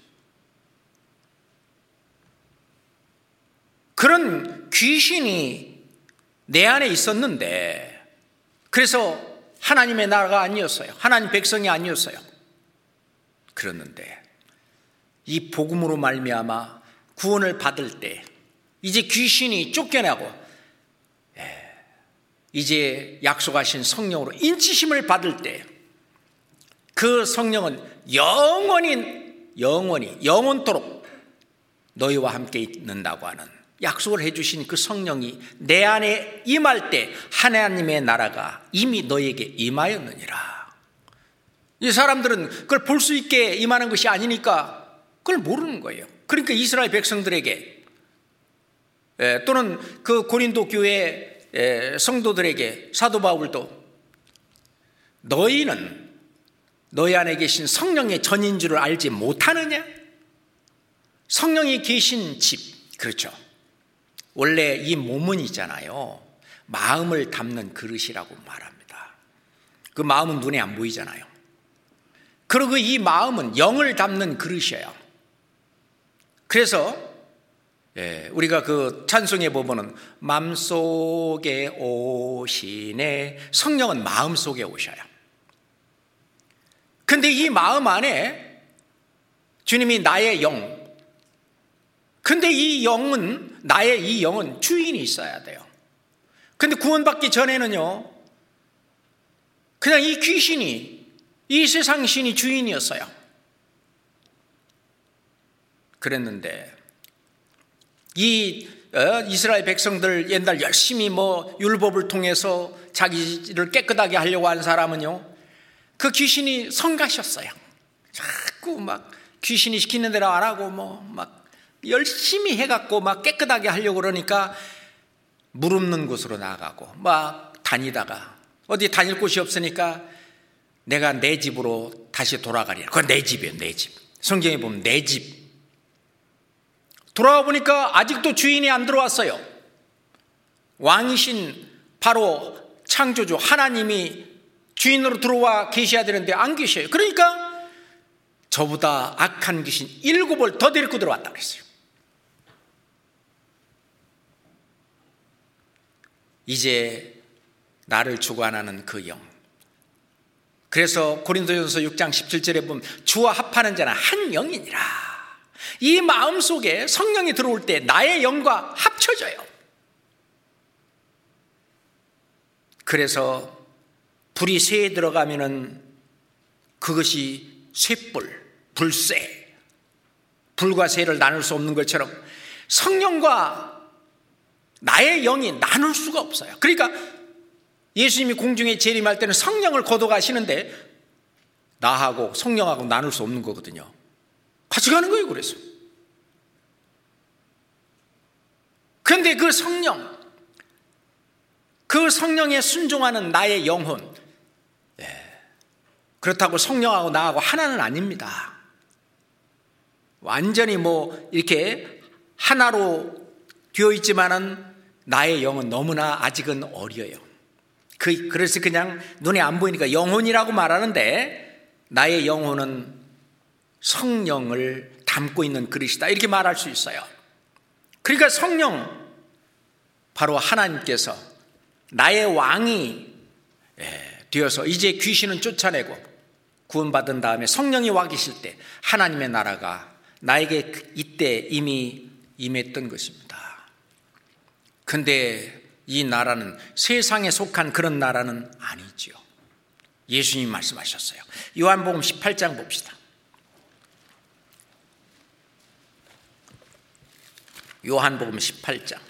그런 귀신이 내 안에 있었는데, 그래서 하나님의 나라가 아니었어요. 하나님 백성이 아니었어요. 그랬는데 이 복음으로 말미암아 구원을 받을 때 이제 귀신이 쫓겨나고 이제 약속하신 성령으로 인치심을 받을 때 그 성령은 영원히 영원히 영원토록 너희와 함께 있는다고 하는 약속을 해주신 그 성령이 내 안에 임할 때 하나님의 나라가 이미 너희에게 임하였느니라. 이 사람들은 그걸 볼 수 있게 임하는 것이 아니니까 그걸 모르는 거예요. 그러니까 이스라엘 백성들에게 또는 그 고린도 교회 성도들에게 사도 바울도 너희는 너희 안에 계신 성령의 전인 줄을 알지 못하느냐? 성령이 계신 집, 그렇죠. 원래 이 몸은 있잖아요, 마음을 담는 그릇이라고 말합니다. 그 마음은 눈에 안 보이잖아요. 그리고 이 마음은 영을 담는 그릇이에요. 그래서 예, 우리가 그 찬송에 보면은 마음속에 오시네, 성령은 마음속에 오셔요. 근데 이 마음 안에 주님이 나의 영, 근데 이 영은, 나의 이 영은 주인이 있어야 돼요. 근데 구원받기 전에는요, 그냥 이 귀신이, 이 세상 신이 주인이었어요. 그랬는데 이 이스라엘 백성들 옛날 열심히 뭐 율법을 통해서 자기를 깨끗하게 하려고 한 사람은요, 그 귀신이 성가셨어요. 자꾸 막 귀신이 시키는 대로 안 하고 뭐 막 열심히 해갖고 막 깨끗하게 하려고 그러니까 물 없는 곳으로 나가고 막 다니다가 어디 다닐 곳이 없으니까 내가 내 집으로 다시 돌아가리라. 그건 내 집이에요, 내 집. 성경에 보면 내 집. 돌아와 보니까 아직도 주인이 안 들어왔어요. 왕이신 바로 창조주 하나님이 주인으로 들어와 계셔야 되는데 안 계셔요. 그러니까 저보다 악한 귀신 일곱을 더 데리고 들어왔다 그랬어요. 이제 나를 주관하는 그 영. 그래서 고린도전서 육 장 십칠 절에 보면 주와 합하는 자는 한 영이니라. 이 마음속에 성령이 들어올 때 나의 영과 합쳐져요. 그래서 불이 쇠에 들어가면은 그것이 쇠불, 불쇠, 불과 쇠를 나눌 수 없는 것처럼 성령과 나의 영이 나눌 수가 없어요. 그러니까 예수님이 공중에 재림할 때는 성령을 거둬가시는데 나하고 성령하고 나눌 수 없는 거거든요. 같이 가는 거예요. 그래서 그런데 그 성령, 그 성령에 순종하는 나의 영혼, 예, 그렇다고 성령하고 나하고 하나는 아닙니다. 완전히 뭐 이렇게 하나로 되어 있지만은 나의 영은 너무나 아직은 어려요. 그, 그래서 그냥 눈에 안 보이니까 영혼이라고 말하는데 나의 영혼은 성령을 담고 있는 그릇이다 이렇게 말할 수 있어요. 그러니까 성령, 바로 하나님께서 나의 왕이 되어서 이제 귀신은 쫓아내고 구원받은 다음에 성령이 와 계실 때 하나님의 나라가 나에게 이때 이미 임했던 것입니다. 그런데 이 나라는 세상에 속한 그런 나라는 아니죠. 예수님이 말씀하셨어요. 요한복음 십팔 장 봅시다. 요한복음 십팔 장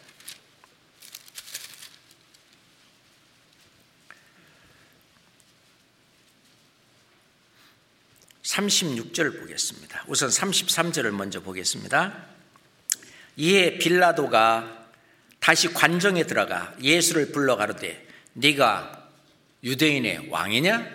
삼십육 절 보겠습니다. 우선 삼십삼 절을 먼저 보겠습니다. 이에 빌라도가 다시 관정에 들어가 예수를 불러 가로되 네가 유대인의 왕이냐?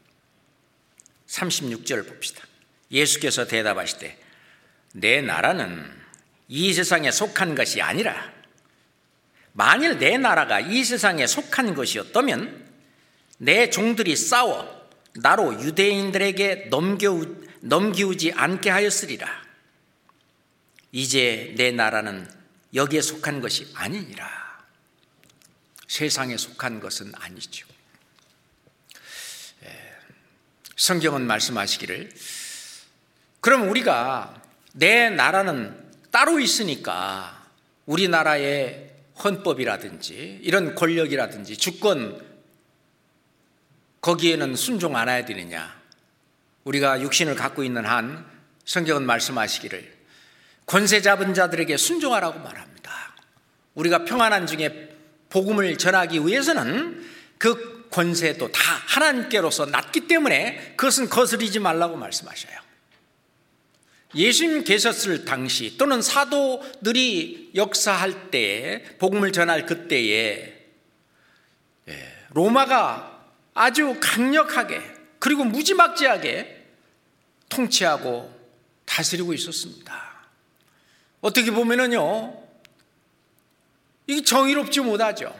삼십육 절 봅시다. 예수께서 대답하시되 내 나라는 이 세상에 속한 것이 아니라 만일 내 나라가 이 세상에 속한 것이었다면 내 종들이 싸워 나로 유대인들에게 넘겨, 넘기우지 않게 하였으리라. 이제 내 나라는 여기에 속한 것이 아니니라. 세상에 속한 것은 아니죠. 성경은 말씀하시기를 그럼 우리가 내 나라는 따로 있으니까 우리나라의 헌법이라든지 이런 권력이라든지 주권 거기에는 순종 안 해야 되느냐. 우리가 육신을 갖고 있는 한 성경은 말씀하시기를 권세 잡은 자들에게 순종하라고 말합니다. 우리가 평안한 중에 복음을 전하기 위해서는 그 권세도 다 하나님께로서 났기 때문에 그것은 거스르지 말라고 말씀하셔요. 예수님 계셨을 당시 또는 사도들이 역사할 때 복음을 전할 그때에 로마가 아주 강력하게 그리고 무지막지하게 통치하고 다스리고 있었습니다. 어떻게 보면은요, 이게 정의롭지 못하죠.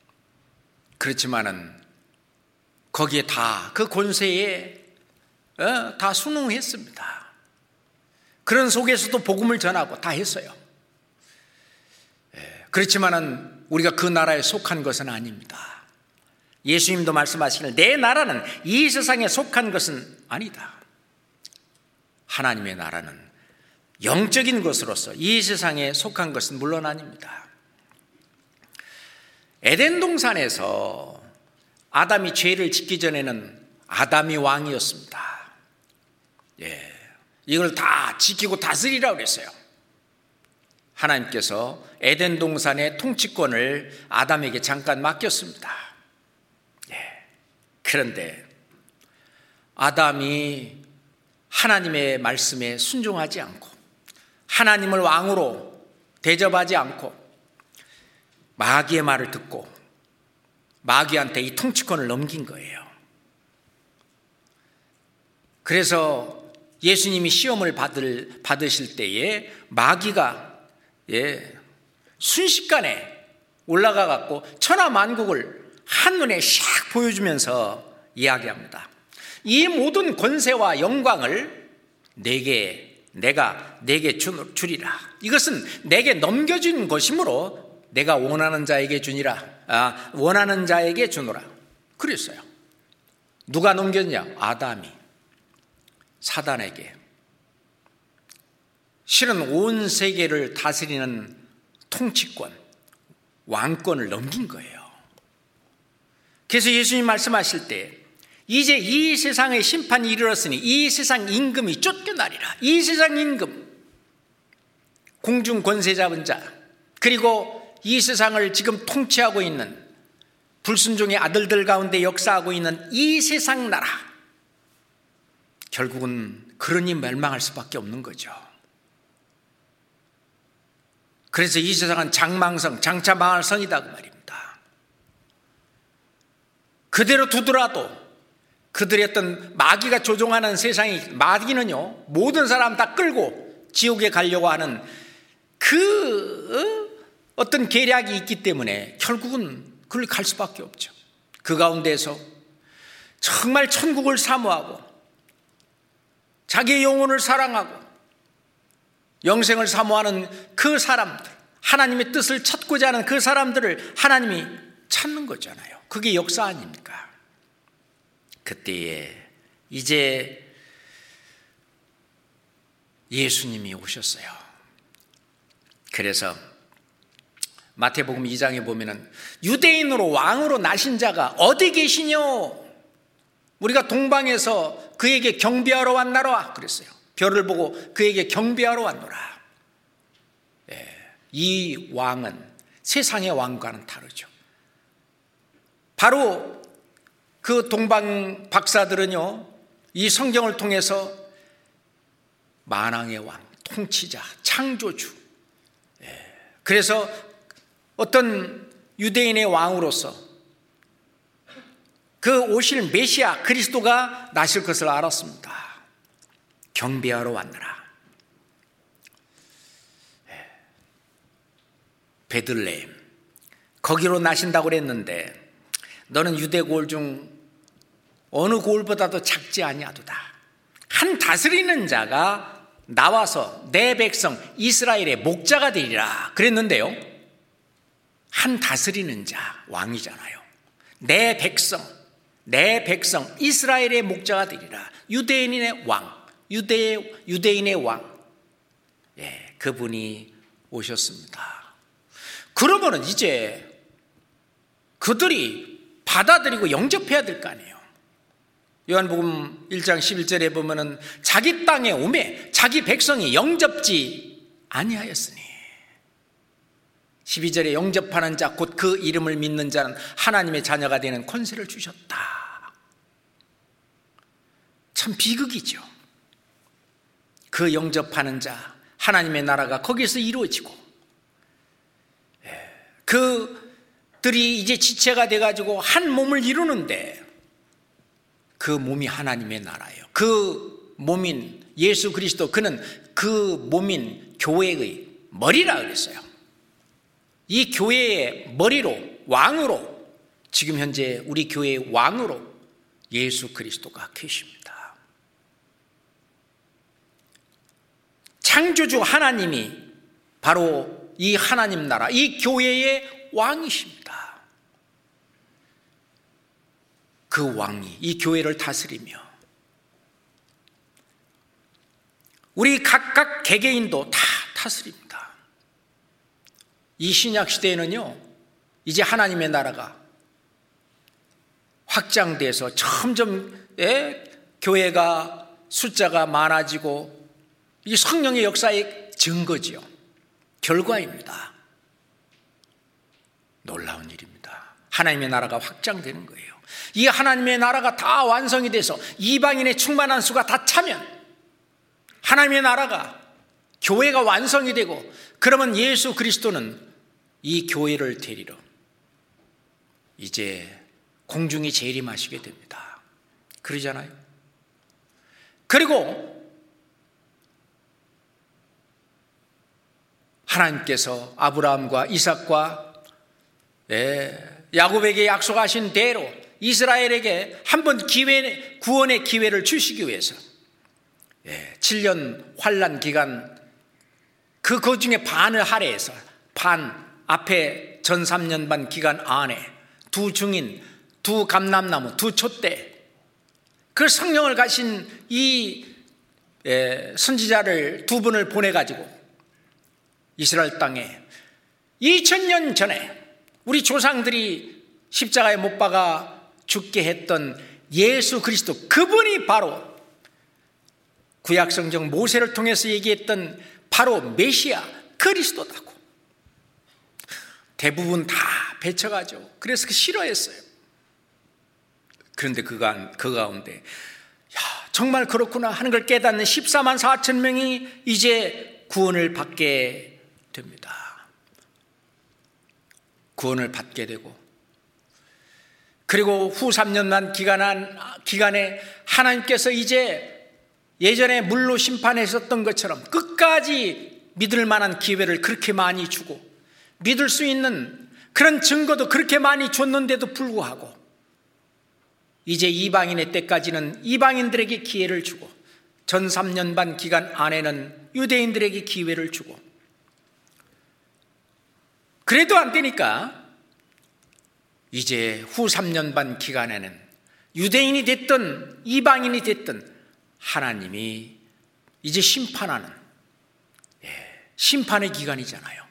그렇지만은 거기에 다 그 권세에 어, 다 순응했습니다. 그런 속에서도 복음을 전하고 다 했어요. 예, 그렇지만은 우리가 그 나라에 속한 것은 아닙니다. 예수님도 말씀하시기를 내 나라는 이 세상에 속한 것은 아니다. 하나님의 나라는 영적인 것으로서 이 세상에 속한 것은 물론 아닙니다. 에덴 동산에서 아담이 죄를 짓기 전에는 아담이 왕이었습니다. 예, 이걸 다 지키고 다스리라고 그랬어요. 하나님께서 에덴 동산의 통치권을 아담에게 잠깐 맡겼습니다. 예, 그런데 아담이 하나님의 말씀에 순종하지 않고 하나님을 왕으로 대접하지 않고 마귀의 말을 듣고 마귀한테 이 통치권을 넘긴 거예요. 그래서 예수님이 시험을 받을, 받으실 때에 마귀가 예, 순식간에 올라가 갖고 천하 만국을 한눈에 샥 보여주면서 이야기합니다. 이 모든 권세와 영광을 내게 내가 내게 주리라. 이것은 내게 넘겨준 것이므로 내가 원하는 자에게 주니라. 아, 원하는 자에게 주노라. 그랬어요. 누가 넘겼냐? 아담이 사단에게. 실은 온 세계를 다스리는 통치권, 왕권을 넘긴 거예요. 그래서 예수님 말씀하실 때 이제 이 세상의 심판이 이르렀으니 이 세상 임금이 쫓겨나리라. 이 세상 임금, 공중 권세 잡은 자, 그리고 이 세상을 지금 통치하고 있는 불순종의 아들들 가운데 역사하고 있는 이 세상 나라, 결국은 그러니 멸망할 수밖에 없는 거죠. 그래서 이 세상은 장망성, 장차 망할 성이다 그 말입니다. 그대로 두더라도 그들의 어떤 마귀가 조종하는 세상이, 마귀는요 모든 사람 다 끌고 지옥에 가려고 하는 그 어떤 계략이 있기 때문에 결국은 그걸 갈 수밖에 없죠. 그 가운데서 정말 천국을 사모하고 자기의 영혼을 사랑하고 영생을 사모하는 그 사람들, 하나님의 뜻을 찾고자 하는 그 사람들을 하나님이 찾는 거잖아요. 그게 역사 아닙니까? 그때에 이제 예수님이 오셨어요. 그래서 마태복음 이 장에 보면은 유대인으로 왕으로 나신 자가 어디 계시뇨? 우리가 동방에서 그에게 경배하러 왔나라 그랬어요. 별을 보고 그에게 경배하러 왔노라. 예, 이 왕은 세상의 왕과는 다르죠. 바로 그 동방 박사들은요, 이 성경을 통해서 만왕의 왕, 통치자, 창조주, 예, 그래서 어떤 유대인의 왕으로서 그 오실 메시아 그리스도가 나실 것을 알았습니다. 경배하러 왔느라. 예, 베들레헴, 거기로 나신다고 그랬는데 너는 유대 고을 중 어느 고을보다도 작지 아니하도다. 한 다스리는 자가 나와서 내 백성 이스라엘의 목자가 되리라 그랬는데요, 한 다스리는 자, 왕이잖아요. 내 백성, 내 백성 이스라엘의 목자가 되리라. 유대인의 왕, 유대, 유대인의 왕, 예, 그분이 오셨습니다. 그러면은 이제 그들이 받아들이고 영접해야 될 거 아니에요. 요한복음 일 장 십일 절에 보면은 자기 땅에 오매 자기 백성이 영접지 아니하였으니, 십이 절에 영접하는 자 곧 그 이름을 믿는 자는 하나님의 자녀가 되는 권세를 주셨다. 참 비극이죠. 그 영접하는 자, 하나님의 나라가 거기서 이루어지고 그들이 이제 지체가 돼가지고 한 몸을 이루는데 그 몸이 하나님의 나라예요. 그 몸인 예수 그리스도, 그는 그 몸인 교회의 머리라 그랬어요. 이 교회의 머리로, 왕으로, 지금 현재 우리 교회의 왕으로 예수 그리스도가 계십니다. 창조주 하나님이 바로 이 하나님 나라, 이 교회의 왕이십니다. 그 왕이 이 교회를 다스리며 우리 각각 개개인도 다 다스립니다. 이 신약 시대에는요, 이제 하나님의 나라가 확장돼서 점점 예, 교회가 숫자가 많아지고 이 성령의 역사의 증거지요. 결과입니다. 놀라운 일입니다. 하나님의 나라가 확장되는 거예요. 이 하나님의 나라가 다 완성이 돼서 이방인의 충만한 수가 다 차면 하나님의 나라가, 교회가 완성이 되고, 그러면 예수 그리스도는 이 교회를 데리러 이제 공중에 재림하시게 됩니다. 그러잖아요. 그리고 하나님께서 아브라함과 이삭과 야곱에게 약속하신 대로 이스라엘에게 한 번 기회, 구원의 기회를 주시기 위해서 칠 년 환난 기간, 그, 그 중에 반을 할애해서 반 앞에 전 삼 년 반 기간 안에 두 증인, 두 감람나무, 두 촛대, 그 성령을 가신 이 선지자를 두 분을 보내가지고 이스라엘 땅에 이천 년 전에 우리 조상들이 십자가에 못 박아 죽게 했던 예수 그리스도, 그분이 바로 구약성경 모세를 통해서 얘기했던 바로 메시아 그리스도다고 대부분 다 배쳐가죠. 그래서 그 싫어했어요. 그런데 그, 그 가운데 야, 정말 그렇구나 하는 걸 깨닫는 십사만 사천 명이 이제 구원을 받게 됩니다. 구원을 받게 되고, 그리고 후 삼 년만 기간한, 기간에 하나님께서 이제 예전에 물로 심판했었던 것처럼 끝까지 믿을 만한 기회를 그렇게 많이 주고, 믿을 수 있는 그런 증거도 그렇게 많이 줬는데도 불구하고 이제 이방인의 때까지는 이방인들에게 기회를 주고, 전 삼 년 반 기간 안에는 유대인들에게 기회를 주고, 그래도 안 되니까 이제 후 삼 년 반 기간에는 유대인이 됐든 이방인이 됐든 하나님이 이제 심판하는, 예, 심판의 기간이잖아요.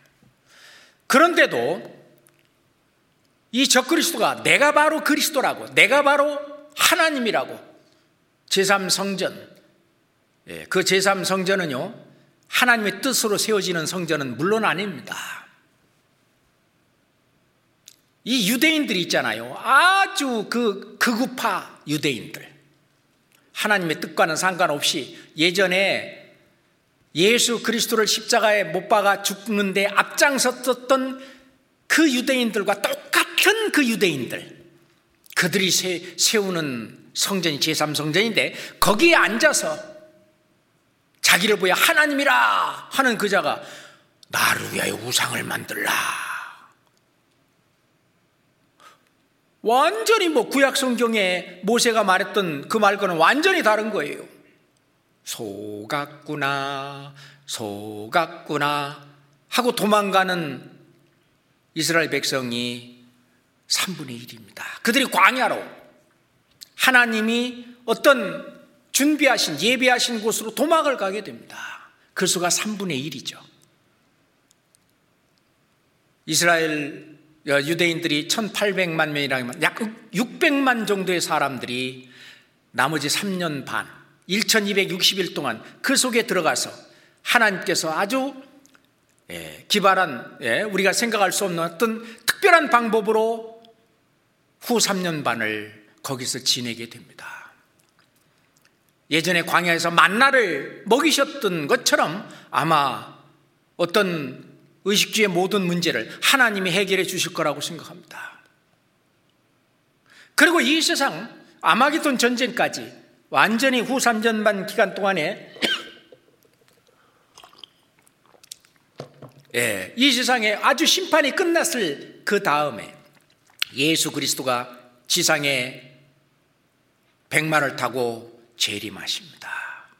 그런데도 이 적그리스도가 내가 바로 그리스도라고, 내가 바로 하나님이라고 제삼 성전, 예, 그 제삼 성전은요 하나님의 뜻으로 세워지는 성전은 물론 아닙니다. 이 유대인들이 있잖아요. 아주 그 극우파 유대인들, 하나님의 뜻과는 상관없이 예전에 예수 그리스도를 십자가에 못 박아 죽는데 앞장섰던 그 유대인들과 똑같은 그 유대인들, 그들이 세, 세우는 성전이 제삼 성전인데 거기에 앉아서 자기를 보여 하나님이라 하는 그 자가 나를 위하여 우상을 만들라, 완전히 뭐 구약 성경에 모세가 말했던 그 말과는 완전히 다른 거예요. 속았구나 속았구나 하고 도망가는 이스라엘 백성이 삼분의 일입니다. 그들이 광야로 하나님이 어떤 준비하신, 예비하신 곳으로 도망을 가게 됩니다. 그 수가 삼분의 일이죠. 이스라엘 유대인들이 천팔백만 명이라면 약 육백만 정도의 사람들이 나머지 삼 년 반, 천이백육십 일 동안 그 속에 들어가서 하나님께서 아주 기발한, 우리가 생각할 수 없는 어떤 특별한 방법으로 후 삼 년 반을 거기서 지내게 됩니다. 예전에 광야에서 만나를 먹이셨던 것처럼 아마 어떤 의식주의 모든 문제를 하나님이 해결해 주실 거라고 생각합니다. 그리고 이 세상 아마겟돈 전쟁까지 완전히 후 삼 년 반 기간 동안에 예, 이 세상에 아주 심판이 끝났을 그 다음에 예수 그리스도가 지상에 백마를 타고 재림하십니다.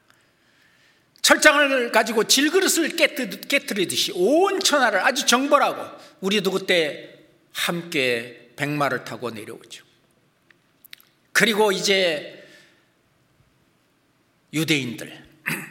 철장을 가지고 질그릇을 깨뜨리듯이 온 천하를 아주 정벌하고 우리도 그때 함께 백마를 타고 내려오죠. 그리고 이제 유대인들,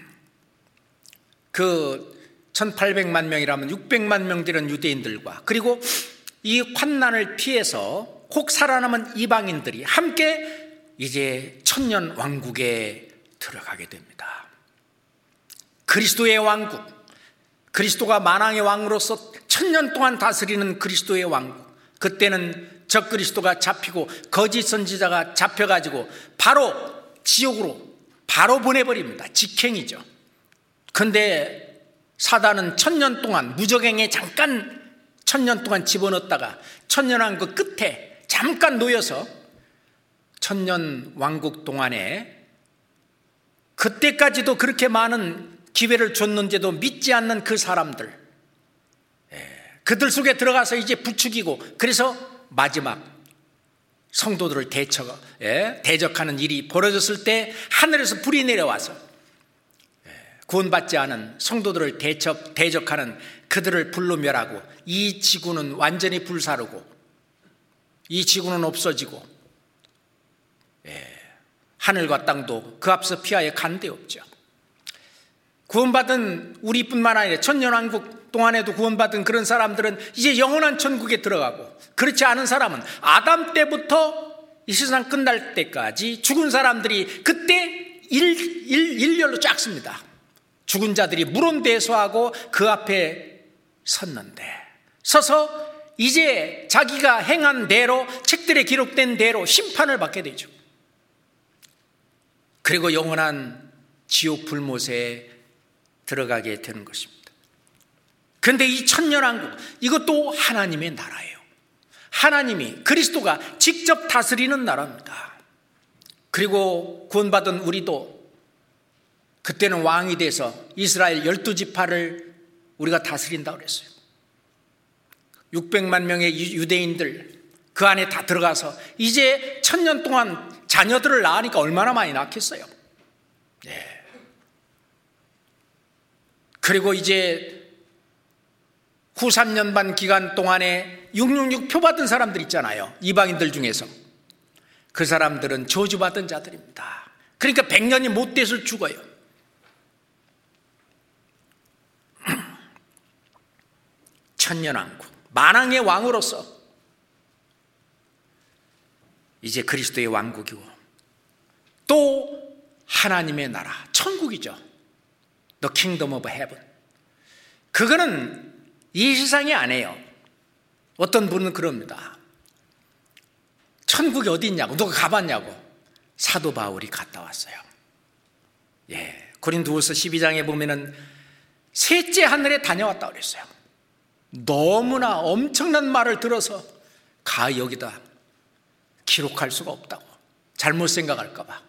그 천팔백만 명이라면 육백만 명 되는 유대인들과 그리고 이 환난을 피해서 혹 살아남은 이방인들이 함께 이제 천년 왕국에 들어가게 됩니다. 그리스도의 왕국, 그리스도가 만왕의 왕으로서 천년 동안 다스리는 그리스도의 왕국. 그때는 적그리스도가 잡히고 거짓 선지자가 잡혀가지고 바로 지옥으로 바로 보내버립니다. 직행이죠. 근데 사단은 천년 동안 무적행에 잠깐 천년 동안 집어넣었다가 천년왕국 끝에 잠깐 놓여서 천년 왕국 동안에 그때까지도 그렇게 많은 기회를 줬는데도 믿지 않는 그 사람들, 그들 속에 들어가서 이제 부추기고, 그래서 마지막 성도들을 대처, 예, 대적하는 일이 벌어졌을 때 하늘에서 불이 내려와서 구원받지 않은 성도들을 대적, 대적하는 그들을 불로 멸하고, 이 지구는 완전히 불사르고 이 지구는 없어지고, 예, 하늘과 땅도 그 앞서 피하여 간 데 없죠. 구원받은 우리뿐만 아니라 천년왕국 동안에도 구원받은 그런 사람들은 이제 영원한 천국에 들어가고, 그렇지 않은 사람은 아담 때부터 이 세상 끝날 때까지 죽은 사람들이 그때 일, 일, 일렬로 쫙 씁니다. 죽은 자들이 물온대소하고 그 앞에 섰는데, 서서 이제 자기가 행한 대로, 책들에 기록된 대로 심판을 받게 되죠. 그리고 영원한 지옥 불못에 들어가게 되는 것입니다. 그런데 이 천년왕국, 이것도 하나님의 나라예요. 하나님이, 그리스도가 직접 다스리는 나라입니다. 그리고 구원받은 우리도 그때는 왕이 돼서 이스라엘 열두 지파를 우리가 다스린다고 그랬어요. 육백만 명의 유대인들 그 안에 다 들어가서 이제 천년 동안 자녀들을 낳으니까 얼마나 많이 낳겠어요. 네. 그리고 이제 후 삼 년 반 기간 동안에 육백육십육 표 받은 사람들 있잖아요. 이방인들 중에서. 그 사람들은 저주받은 자들입니다. 그러니까 백 년이 못 돼서 죽어요. 천년왕국, 만왕의 왕으로서 이제 그리스도의 왕국이고, 또 하나님의 나라, 천국이죠. The Kingdom of Heaven. 그거는 이 세상이 아니에요. 어떤 분은 그럽니다. 천국이 어디 있냐고, 누가 가봤냐고. 사도 바울이 갔다 왔어요. 예, 고린도후서 십이 장에 보면은 셋째 하늘에 다녀왔다고 그랬어요. 너무나 엄청난 말을 들어서 가 여기다 기록할 수가 없다고, 잘못 생각할까 봐.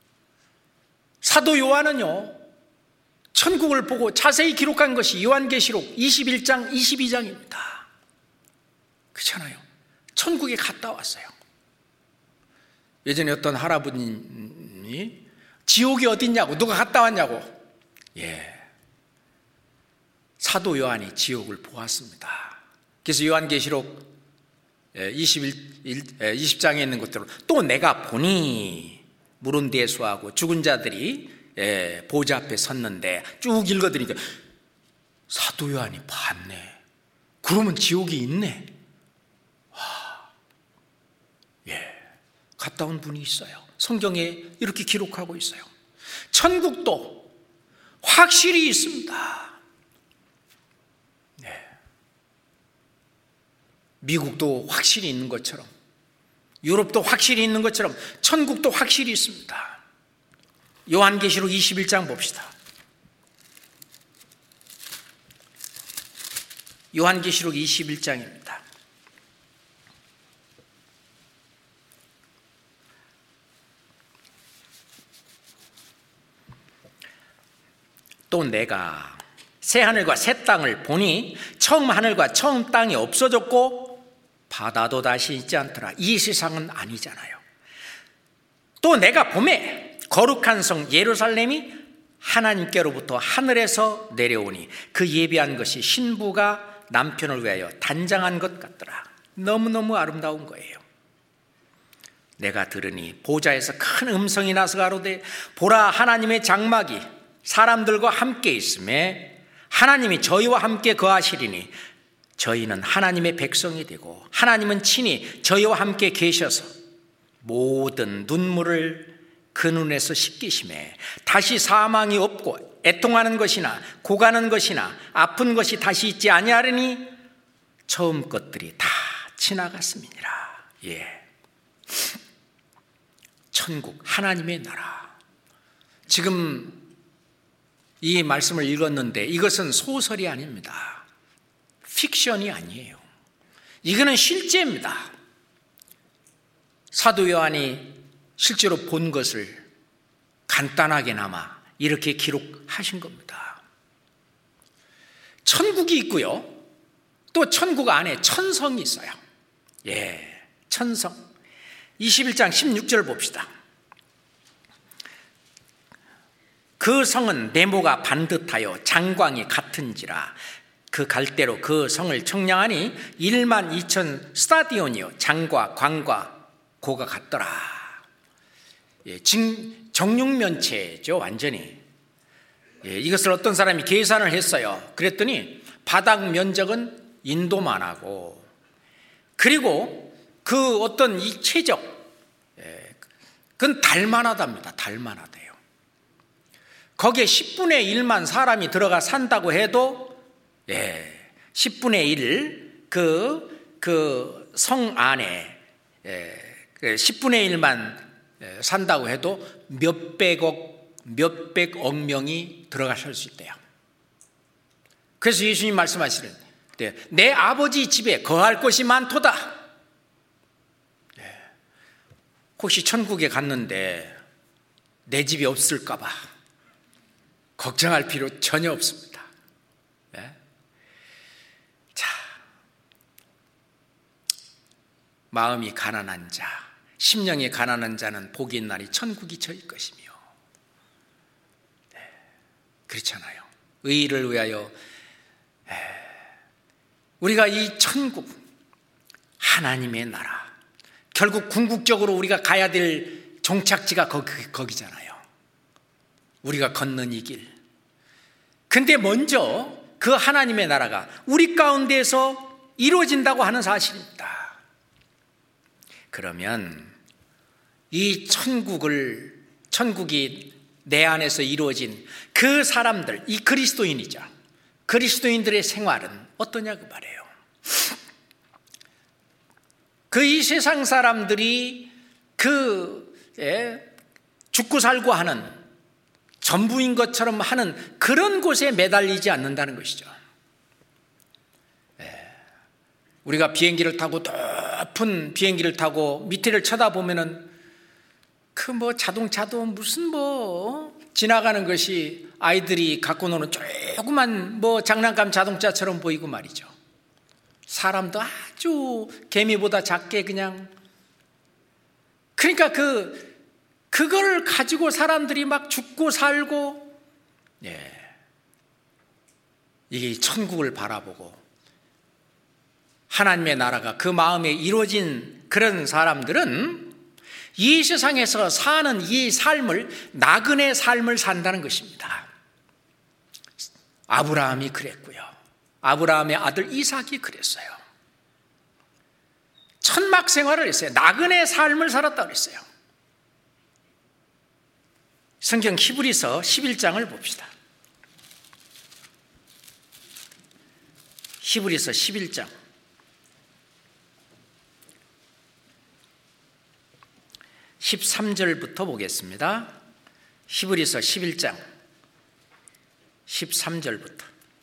사도 요한은요, 천국을 보고 자세히 기록한 것이 요한계시록 이십일 장, 이십이 장입니다. 그렇잖아요. 천국에 갔다 왔어요. 예전에 어떤 할아버님이 지옥이 어딨냐고, 누가 갔다 왔냐고. 예, 사도 요한이 지옥을 보았습니다. 그래서 요한계시록 이십 장에 있는 것대로 또 내가 보니 물온대소하고 죽은 자들이 보좌 앞에 섰는데, 쭉 읽어드리니까 사도 요한이 봤네. 그러면 지옥이 있네. 와, 예, 갔다 온 분이 있어요. 성경에 이렇게 기록하고 있어요. 천국도 확실히 있습니다. 네. 미국도 확실히 있는 것처럼, 유럽도 확실히 있는 것처럼 천국도 확실히 있습니다. 요한계시록 이십일 장 봅시다. 요한계시록 이십일 장입니다. 또 내가 새 하늘과 새 땅을 보니 처음 하늘과 처음 땅이 없어졌고 바다도 다시 있지 않더라. 이 세상은 아니잖아요. 또 내가 보매 거룩한 성 예루살렘이 하나님께로부터 하늘에서 내려오니 그 예비한 것이 신부가 남편을 위하여 단장한 것 같더라. 너무너무 아름다운 거예요. 내가 들으니 보좌에서 큰 음성이 나서 가로되 보라, 하나님의 장막이 사람들과 함께 있음에 하나님이 저희와 함께 거하시리니 저희는 하나님의 백성이 되고 하나님은 친히 저희와 함께 계셔서 모든 눈물을 그 눈에서 씻기심에 다시 사망이 없고 애통하는 것이나 고가는 것이나 아픈 것이 다시 있지 아니하리니 처음 것들이 다 지나갔음이니라. 예, 천국, 하나님의 나라. 지금 이 말씀을 읽었는데 이것은 소설이 아닙니다. 픽션이 아니에요. 이거는 실제입니다. 사도 요한이 실제로 본 것을 간단하게나마 이렇게 기록하신 겁니다. 천국이 있고요. 또 천국 안에 천성이 있어요. 예, 천성. 이십일 장 십육 절 봅시다. 그 성은 네모가 반듯하여 장광이 같은지라 그 갈대로 그 성을 청량하니 일만 이천 스타디온이요 장과 광과 고가 같더라. 예, 정육면체죠 완전히. 예, 이것을 어떤 사람이 계산을 했어요. 그랬더니 바닥 면적은 인도만 하고, 그리고 그 어떤 이 최적, 예, 그건 달만 하답니다. 달만 하대요. 거기에 십분의 일만 사람이 들어가 산다고 해도, 예, 십분의 일, 그, 그 성 안에, 예, 십분의 일만 산다고 해도 몇백억, 몇백억 명이 들어가 살 수 있대요. 그래서 예수님 말씀하시는, 내 아버지 집에 거할 것이 많도다. 예. 혹시 천국에 갔는데 내 집이 없을까봐 걱정할 필요 전혀 없습니다. 예. 자, 마음이 가난한 자, 심령이 가난한 자는 복이 있나니 천국이 저일 것이며. 네, 그렇잖아요. 의를 위하여. 에, 우리가 이 천국, 하나님의 나라, 결국 궁극적으로 우리가 가야 될 종착지가 거기, 거기잖아요. 우리가 걷는 이 길. 근데 먼저 그 하나님의 나라가 우리 가운데에서 이루어진다고 하는 사실입니다. 그러면 이 천국을, 천국이 내 안에서 이루어진 그 사람들, 이 그리스도인이죠. 그리스도인들의 생활은 어떠냐 그 말이에요. 그 이 세상 사람들이 그 예, 죽고 살고 하는 전부인 것처럼 하는 그런 곳에 매달리지 않는다는 것이죠. 예, 우리가 비행기를 타고 높은 비행기를 타고 밑에를 쳐다보면은 그 뭐 자동차도 무슨 뭐 지나가는 것이 아이들이 갖고 노는 조그만 뭐 장난감 자동차처럼 보이고 말이죠. 사람도 아주 개미보다 작게 그냥. 그러니까 그 그걸 가지고 사람들이 막 죽고 살고, 예, 이게 천국을 바라보고 하나님의 나라가 그 마음에 이루어진 그런 사람들은 이 세상에서 사는 이 삶을 나그네 삶을 산다는 것입니다. 아브라함이 그랬고요. 아브라함의 아들 이삭이 그랬어요. 천막 생활을 했어요. 나그네 삶을 살았다고 그랬어요. 성경 히브리서 십일 장을 봅시다. 히브리서 십일 장 십삼 절부터 보겠습니다. 히브리서 십일 장 십삼 절부터.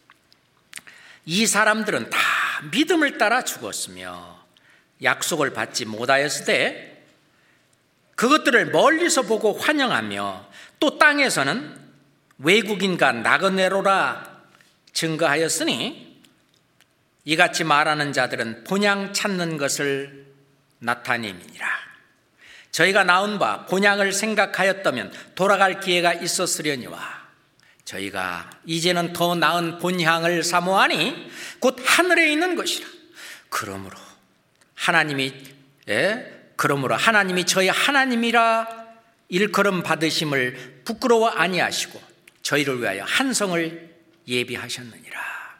이 사람들은 다 믿음을 따라 죽었으며 약속을 받지 못하였으되 그것들을 멀리서 보고 환영하며 또 땅에서는 외국인과 나그네로라 증거하였으니 이같이 말하는 자들은 본향 찾는 것을 나타냄이니라. 저희가 나온 바 본향을 생각하였다면 돌아갈 기회가 있었으려니와 저희가 이제는 더 나은 본향을 사모하니 곧 하늘에 있는 것이라. 그러므로 하나님이 예? 그러므로 하나님이 저희 하나님이라 일컬음 받으심을 부끄러워 아니하시고 저희를 위하여 한 성을 예비하셨느니라.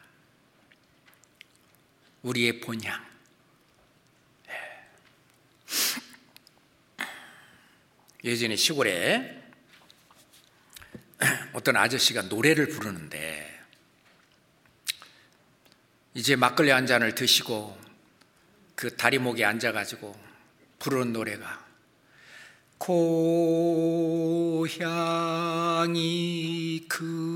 우리의 본향. 예전에 시골에 어떤 아저씨가 노래를 부르는데 이제 막걸리 한 잔을 드시고 그 다리목에 앉아가지고 부르는 노래가 고향이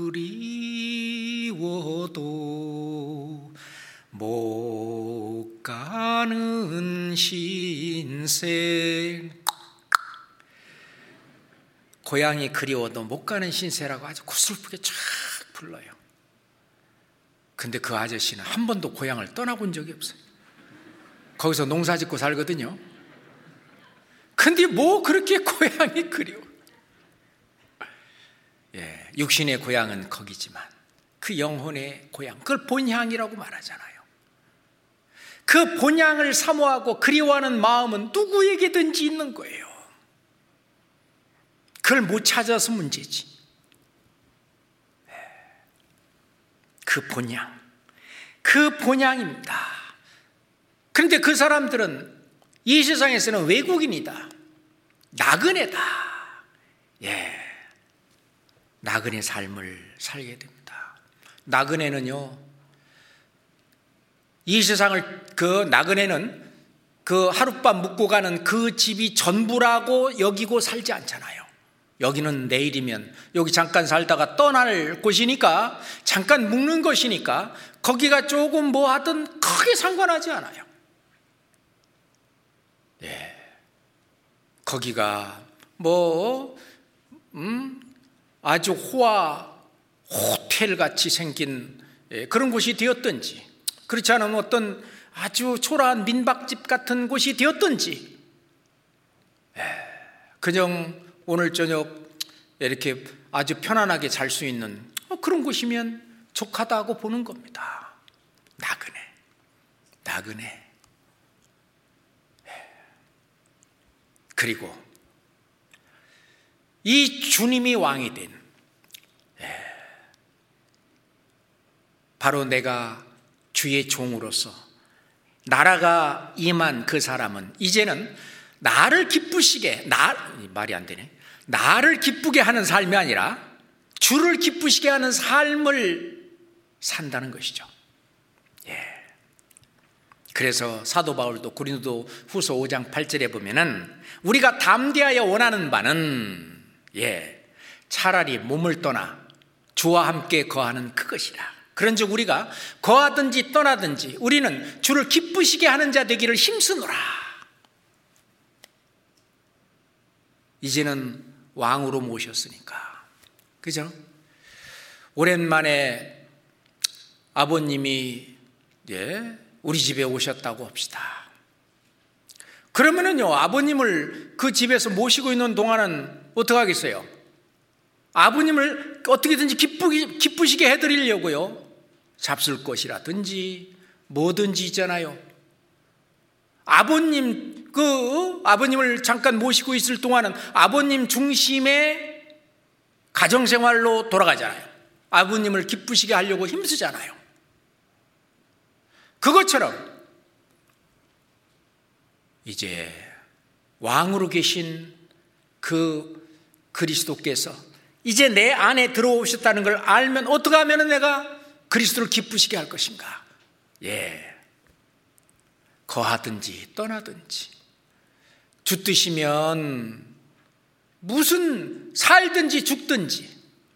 그리워도 못 가는 신세. 고향이 그리워도 못 가는 신세라고 아주 구슬프게 쫙 불러요. 근데 그 아저씨는 한 번도 고향을 떠나본 적이 없어요. 거기서 농사 짓고 살거든요. 근데 뭐 그렇게 고향이 그리워. 예, 육신의 고향은 거기지만 그 영혼의 고향, 그걸 본향이라고 말하잖아요. 그 본향을 사모하고 그리워하는 마음은 누구에게든지 있는 거예요. 그걸 못 찾아서 문제지. 그 본향, 그 본향입니다. 그런데 그 사람들은 이 세상에서는 외국인이다, 나그네다, 예, 나그네 삶을 살게 됩니다. 나그네는요, 이 세상을, 그 나그네는 그 하룻밤 묵고 가는 그 집이 전부라고 여기고 살지 않잖아요. 여기는 내일이면, 여기 잠깐 살다가 떠날 곳이니까, 잠깐 묵는 것이니까 거기가 조금 뭐 하든 크게 상관하지 않아요. 예, 거기가 뭐 음, 아주 호화 호텔 같이 생긴 예, 그런 곳이 되었든지, 그렇지 않으면 어떤 아주 초라한 민박집 같은 곳이 되었든지, 예, 그냥 오늘 저녁 이렇게 아주 편안하게 잘 수 있는 그런 곳이면 족하다고 보는 겁니다. 나그네, 나그네. 그리고 이 주님이 왕이 된, 바로 내가 주의 종으로서 나라가 임한 그 사람은 이제는 나를 기쁘시게, 나, 말이 안 되네. 나를 기쁘게 하는 삶이 아니라 주를 기쁘시게 하는 삶을 산다는 것이죠. 예. 그래서 사도 바울도 고린도 후서 오 장 팔 절에 보면은 우리가 담대하여 원하는 바는 예, 차라리 몸을 떠나 주와 함께 거하는 그것이라. 그런즉 우리가 거하든지 떠나든지 우리는 주를 기쁘시게 하는 자 되기를 힘쓰노라. 이제는 왕으로 모셨으니까, 그죠? 오랜만에 아버님이 예, 우리 집에 오셨다고 합시다. 그러면은요, 아버님을 그 집에서 모시고 있는 동안은 어떻게 하겠어요? 아버님을 어떻게든지 기쁘게, 기쁘시게 해드리려고요, 잡술 것이라든지 뭐든지 있잖아요. 아버님, 그 아버님을 잠깐 모시고 있을 동안은 아버님 중심의 가정생활로 돌아가잖아요. 아버님을 기쁘시게 하려고 힘쓰잖아요. 그것처럼 이제 왕으로 계신 그 그리스도께서 이제 내 안에 들어오셨다는 걸 알면 어떻게 하면 내가 그리스도를 기쁘시게 할 것인가? 예, 거하든지 떠나든지 주 뜻이면 무슨 살든지 죽든지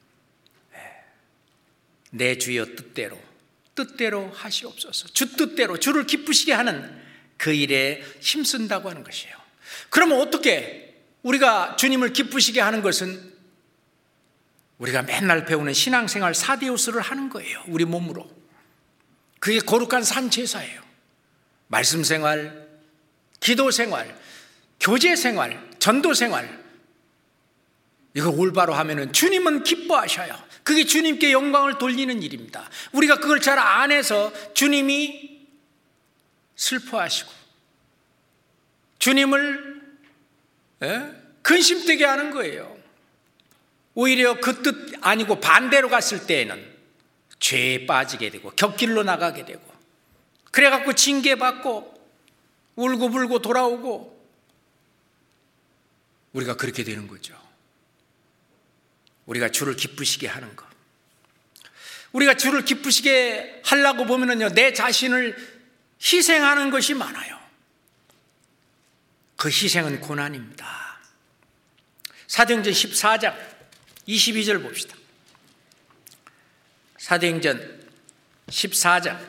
내 주여 뜻대로 뜻대로 하시옵소서. 주 뜻대로 주를 기쁘시게 하는 그 일에 힘쓴다고 하는 것이에요. 그러면 어떻게 우리가 주님을 기쁘시게 하는 것은 우리가 맨날 배우는 신앙생활 사데우스를 하는 거예요. 우리 몸으로. 그게 거룩한 산제사예요. 말씀생활, 기도생활, 교제생활, 전도생활, 이거 올바로 하면은 주님은 기뻐하셔요. 그게 주님께 영광을 돌리는 일입니다. 우리가 그걸 잘 안 해서 주님이 슬퍼하시고 주님을 에? 근심되게 하는 거예요. 오히려 그 뜻 아니고 반대로 갔을 때에는 죄에 빠지게 되고 곁길로 나가게 되고 그래갖고 징계받고 울고불고 돌아오고 우리가 그렇게 되는 거죠. 우리가 주를 기쁘시게 하는 것, 우리가 주를 기쁘시게 하려고 보면은요, 내 자신을 희생하는 것이 많아요. 그 희생은 고난입니다. 사도행전 십사 장 이십이 절 봅시다. 사도행전 십사 장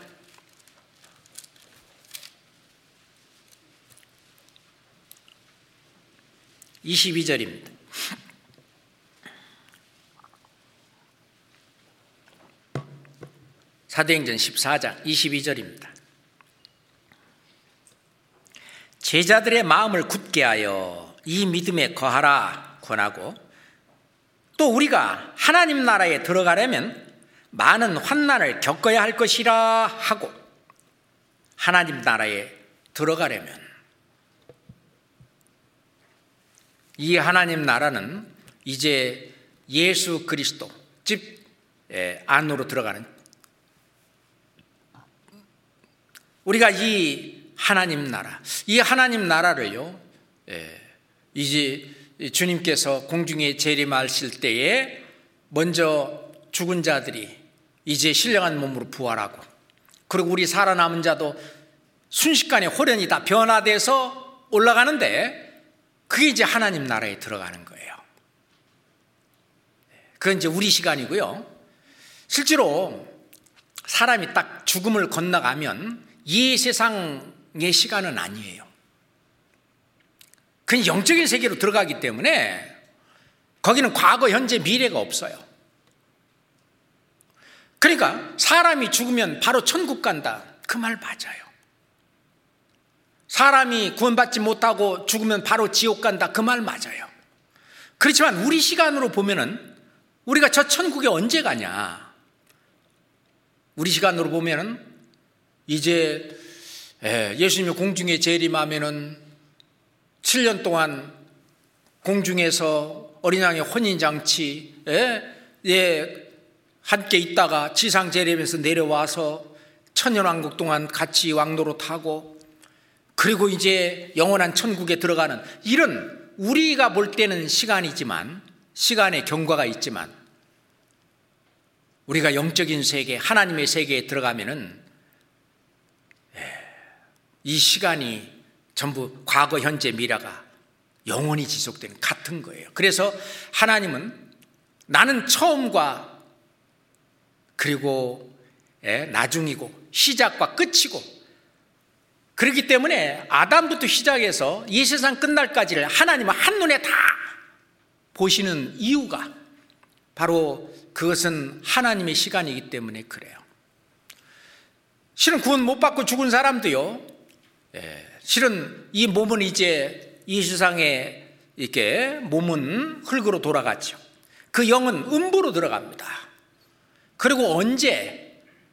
이십이 절입니다. 사도행전 십사 장 이십이 절입니다. 제자들의 마음을 굳게 하여 이 믿음에 거하라 권하고, 또 우리가 하나님 나라에 들어가려면 많은 환난을 겪어야 할 것이라 하고, 하나님 나라에 들어가려면, 이 하나님 나라는 이제 예수 그리스도 집 안으로 들어가는, 우리가 이 하나님 나라, 이 하나님 나라를요, 이제 주님께서 공중에 재림하실 때에 먼저 죽은 자들이 이제 신령한 몸으로 부활하고, 그리고 우리 살아남은 자도 순식간에 호련이 다 변화돼서 올라가는데, 그게 이제 하나님 나라에 들어가는 거예요. 그건 이제 우리 시간이고요. 실제로 사람이 딱 죽음을 건너가면 이 세상의 시간은 아니에요. 그건 영적인 세계로 들어가기 때문에 거기는 과거, 현재, 미래가 없어요. 그러니까 사람이 죽으면 바로 천국 간다, 그 말 맞아요. 사람이 구원받지 못하고 죽으면 바로 지옥 간다, 그 말 맞아요. 그렇지만 우리 시간으로 보면은 우리가 저 천국에 언제 가냐, 우리 시간으로 보면은 이제 예수님이 공중에 재림하면은 칠 년 동안 공중에서 어린 양의 혼인잔치에 함께 있다가 지상 재림에서 내려와서 천년왕국 동안 같이 왕노릇하고, 그리고 이제 영원한 천국에 들어가는, 이런 우리가 볼 때는 시간이지만, 시간의 경과가 있지만, 우리가 영적인 세계, 하나님의 세계에 들어가면은 이 시간이 전부 과거, 현재, 미래가 영원히 지속되는 같은 거예요. 그래서 하나님은 나는 처음과 그리고 나중이고 시작과 끝이고, 그렇기 때문에 아담부터 시작해서 이 세상 끝날까지를 하나님은 한눈에 다 보시는 이유가 바로 그것은 하나님의 시간이기 때문에 그래요. 실은 구원 못 받고 죽은 사람도요, 실은 이 몸은 이제 이 세상에 이렇게 몸은 흙으로 돌아갔죠. 그 영은 음부로 들어갑니다. 그리고 언제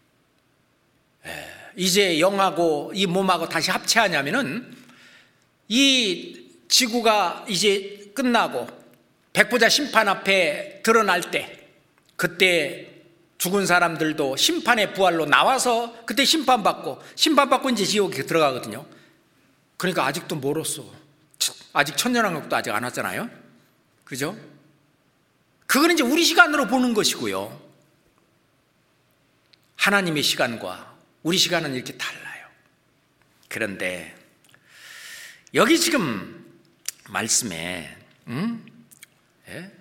이제 영하고 이 몸하고 다시 합체하냐면은, 이 지구가 이제 끝나고 백보자 심판 앞에 드러날 때, 그때 죽은 사람들도 심판의 부활로 나와서 그때 심판받고, 심판받고 이제 지옥에 들어가거든요. 그러니까 아직도 멀었어. 아직 천년왕국도 아직 안 왔잖아요. 그죠? 그거는 이제 우리 시간으로 보는 것이고요, 하나님의 시간과 우리 시간은 이렇게 달라요. 그런데 여기 지금 말씀에 음? 예?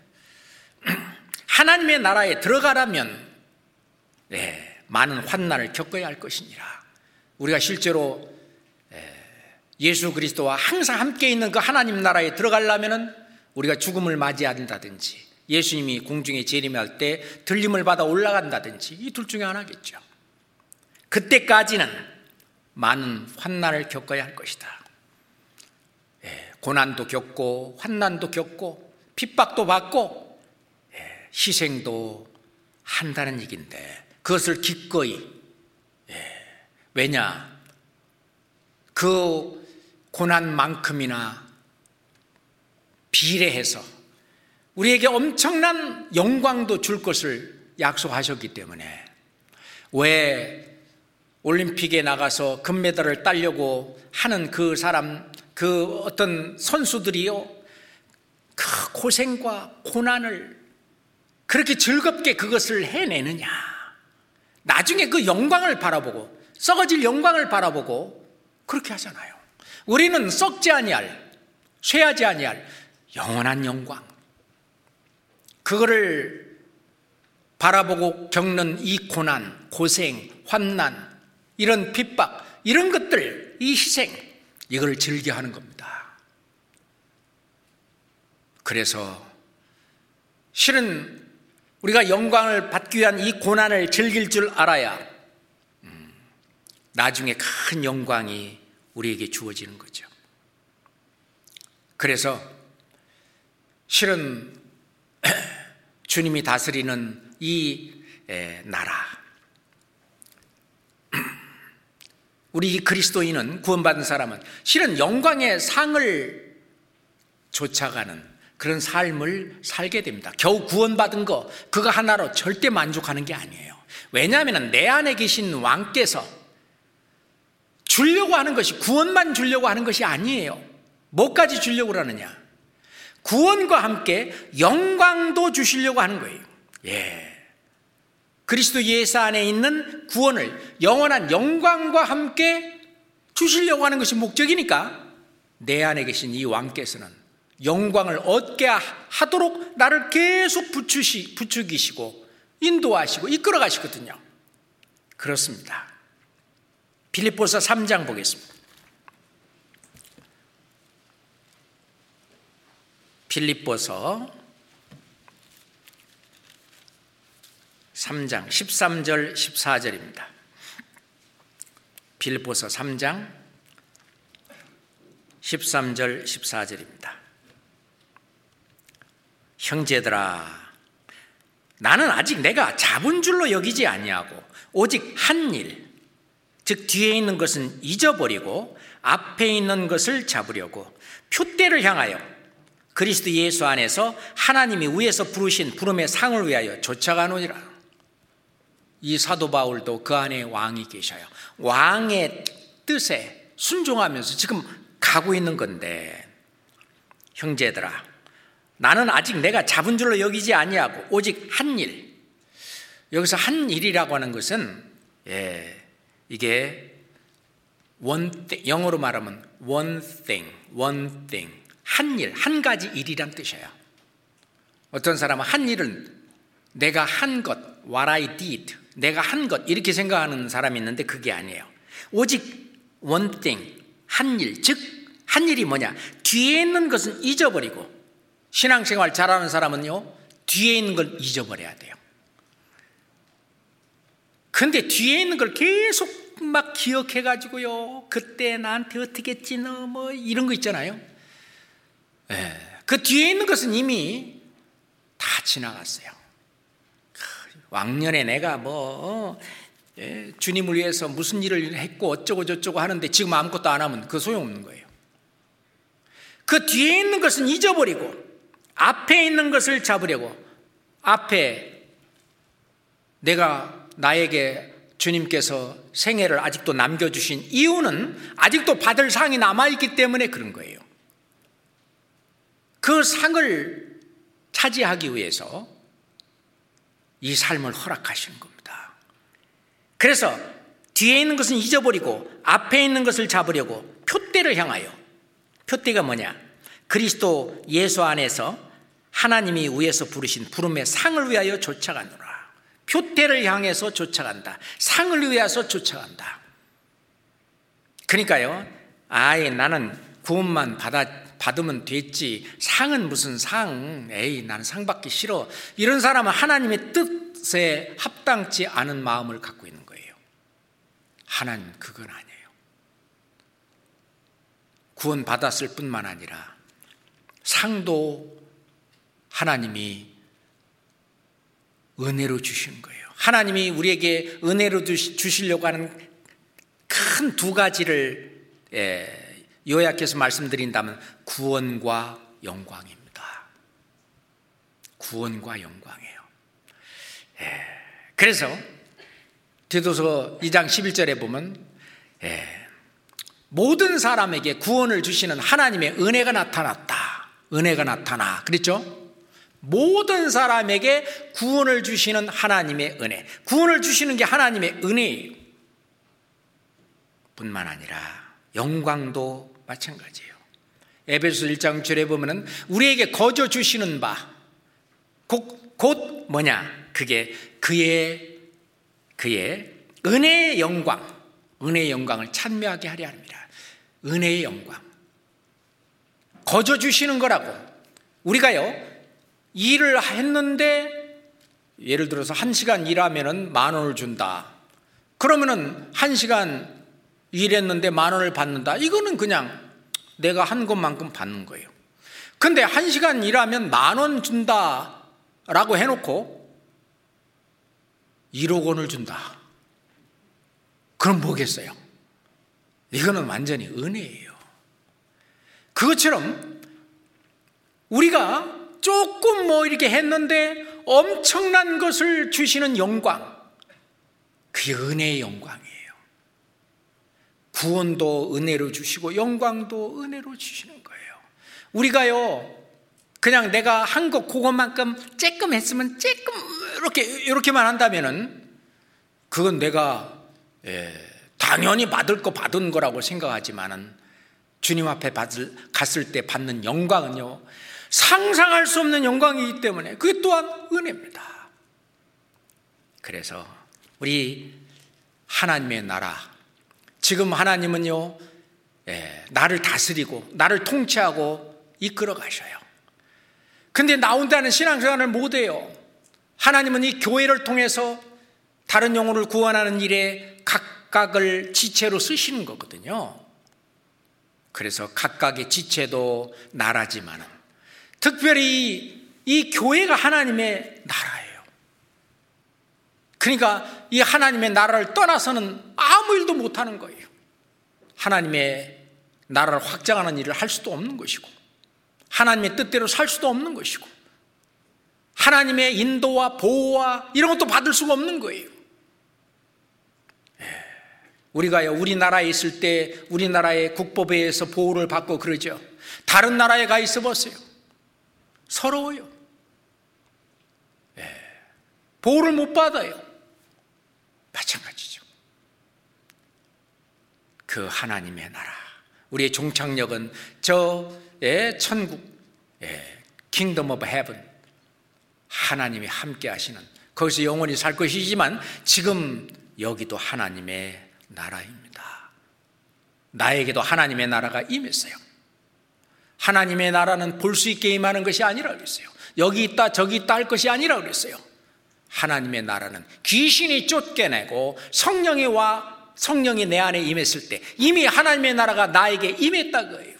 하나님의 나라에 들어가려면 네, 많은 환난을 겪어야 할 것이니라. 우리가 실제로 예수 그리스도와 항상 함께 있는 그 하나님 나라에 들어가려면 우리가 죽음을 맞이한다든지, 예수님이 공중에 재림할 때 들림을 받아 올라간다든지, 이 둘 중에 하나겠죠. 그때까지는 많은 환난을 겪어야 할 것이다. 고난도 겪고 환난도 겪고 핍박도 받고 희생도 한다는 얘기인데, 그것을 기꺼이, 왜냐, 그 고난만큼이나 비례해서 우리에게 엄청난 영광도 줄 것을 약속하셨기 때문에, 왜 올림픽에 나가서 금메달을 따려고 하는 그 사람, 그 어떤 선수들이요, 그 고생과 고난을 그렇게 즐겁게 그것을 해내느냐, 나중에 그 영광을 바라보고, 썩어질 영광을 바라보고 그렇게 하잖아요. 우리는 썩지 아니할, 쇠하지 아니할 영원한 영광, 그거를 바라보고 겪는 이 고난, 고생, 환난, 이런 핍박, 이런 것들, 이 희생, 이걸 즐겨하는 겁니다. 그래서 실은 우리가 영광을 받기 위한 이 고난을 즐길 줄 알아야 음, 나중에 큰 영광이 우리에게 주어지는 거죠. 그래서 실은 주님이 다스리는 이 나라, 우리 그리스도인은, 구원받은 사람은 실은 영광의 상을 쫓아가는 그런 삶을 살게 됩니다. 겨우 구원받은 거 그거 하나로 절대 만족하는 게 아니에요. 왜냐하면 내 안에 계신 왕께서 주려고 하는 것이 구원만 주려고 하는 것이 아니에요. 뭐까지 주려고 하느냐? 구원과 함께 영광도 주시려고 하는 거예요. 예. 그리스도 예수 안에 있는 구원을 영원한 영광과 함께 주시려고 하는 것이 목적이니까 내 안에 계신 이 왕께서는 영광을 얻게 하도록 나를 계속 부추시, 부추기시고 인도하시고 이끌어 가시거든요. 그렇습니다. 빌립보서 삼 장 보겠습니다. 빌립보서 삼 장 십삼 절 십사 절입니다. 빌립보서 삼 장 십삼 절 십사 절입니다. 형제들아, 나는 아직 내가 잡은 줄로 여기지 아니하고 오직 한 일, 즉 뒤에 있는 것은 잊어버리고 앞에 있는 것을 잡으려고 표대를 향하여 그리스도 예수 안에서 하나님이 위에서 부르신 부름의 상을 위하여 쫓아가노니라. 이 사도 바울도 그 안에 왕이 계셔요. 왕의 뜻에 순종하면서 지금 가고 있는 건데, 형제들아, 나는 아직 내가 잡은 줄로 여기지 아니하고 오직 한 일. 여기서 한 일이라고 하는 것은 예, 이게 one thing, 영어로 말하면 one thing, one thing, 한 일, 한 가지 일이란 뜻이에요. 어떤 사람은 한 일은 내가 한 것, what I did, 내가 한 것 이렇게 생각하는 사람이 있는데 그게 아니에요. 오직 one thing, 한 일, 즉 한 일이 뭐냐? 뒤에 있는 것은 잊어버리고, 신앙생활 잘하는 사람은요 뒤에 있는 걸 잊어버려야 돼요. 근데 뒤에 있는 걸 계속 막 기억해가지고요, 그때 나한테 어떻게 했지 너 뭐 이런 거 있잖아요. 네. 그 뒤에 있는 것은 이미 다 지나갔어요. 왕년에 내가 뭐 예, 주님을 위해서 무슨 일을 했고 어쩌고 저쩌고 하는데 지금 아무것도 안 하면 그 소용없는 거예요. 그 뒤에 있는 것은 잊어버리고 앞에 있는 것을 잡으려고, 앞에 내가 나에게 주님께서 생애를 아직도 남겨주신 이유는 아직도 받을 상이 남아있기 때문에 그런 거예요. 그 상을 차지하기 위해서 이 삶을 허락하시는 겁니다. 그래서 뒤에 있는 것은 잊어버리고 앞에 있는 것을 잡으려고 표대를 향하여, 표대가 뭐냐? 그리스도 예수 안에서 하나님이 위에서 부르신 부름의 상을 위하여 쫓아가노라. 표대를 향해서 쫓아간다. 상을 위해서 쫓아간다. 그러니까요, 아예 나는 구원만 받아, 받으면 됐지, 상은 무슨 상, 에이 나는 상 받기 싫어, 이런 사람은 하나님의 뜻에 합당치 않은 마음을 갖고 있는 거예요. 하나님 그건 아니에요. 구원 받았을 뿐만 아니라 상도 하나님이 은혜로 주시는 거예요. 하나님이 우리에게 은혜로 주시려고 하는 큰 두 가지를 요약해서 말씀드린다면 구원과 영광입니다. 구원과 영광이에요. 그래서 디도서 이 장 십일 절에 보면 모든 사람에게 구원을 주시는 하나님의 은혜가 나타났다. 은혜가 나타나. 그랬죠? 모든 사람에게 구원을 주시는 하나님의 은혜. 구원을 주시는 게 하나님의 은혜예요. 뿐만 아니라 영광도 마찬가지예요. 에베소서 일 장 칠 절에 보면은 우리에게 거저 주시는 바, 곧, 곧 뭐냐? 그게 그의 그의 은혜의 영광, 은혜의 영광을 찬미하게 하려 합니다. 은혜의 영광. 거저 주시는 거라고. 우리가요, 일을 했는데 예를 들어서 한 시간 일하면은 만 원을 준다. 그러면은 한 시간 일했는데 만 원을 받는다. 이거는 그냥 내가 한 것만큼 받는 거예요. 근데 한 시간 일하면 만 원 준다라고 해놓고 일억 원을 준다. 그럼 뭐겠어요? 이거는 완전히 은혜예요. 그것처럼 우리가 조금 뭐 이렇게 했는데 엄청난 것을 주시는 영광, 그게 은혜의 영광이에요. 구원도 은혜로 주시고 영광도 은혜로 주시는 거예요. 우리가요, 그냥 내가 한 것 그것만큼 쬐끔 했으면 쬐끔 이렇게 이렇게만 한다면은 그건 내가 예, 당연히 받을 거 받은 거라고 생각하지만은 주님 앞에 받을, 갔을 때 받는 영광은요, 상상할 수 없는 영광이기 때문에 그게 또한 은혜입니다. 그래서 우리 하나님의 나라, 지금 하나님은요, 예, 나를 다스리고 나를 통치하고 이끌어 가셔요. 근데 나 혼자는 신앙생활을 못해요. 하나님은 이 교회를 통해서 다른 영혼을 구원하는 일에 각각을 지체로 쓰시는 거거든요. 그래서 각각의 지체도 나라지만은 특별히 이 교회가 하나님의 나라예요. 그러니까 이 하나님의 나라를 떠나서는 아무 일도 못하는 거예요. 하나님의 나라를 확장하는 일을 할 수도 없는 것이고, 하나님의 뜻대로 살 수도 없는 것이고, 하나님의 인도와 보호와 이런 것도 받을 수가 없는 거예요. 우리가요, 우리나라에 있을 때 우리나라의 국법에 의해서 보호를 받고 그러죠. 다른 나라에 가 있어 보세요. 서러워요. 보호를 못 받아요. 마찬가지죠. 그 하나님의 나라, 우리의 종착역은 저 예, 천국, 예, 킹덤 오브 헤븐, 하나님이 함께 하시는, 거기서 영원히 살 것이지만 지금 여기도 하나님의 나라입니다. 나에게도 하나님의 나라가 임했어요. 하나님의 나라는 볼 수 있게 임하는 것이 아니라 그랬어요. 여기 있다 저기 있다 할 것이 아니라 그랬어요. 하나님의 나라는 귀신이 쫓겨내고 성령이 와 성령이 내 안에 임했을 때 이미 하나님의 나라가 나에게 임했다 그예요.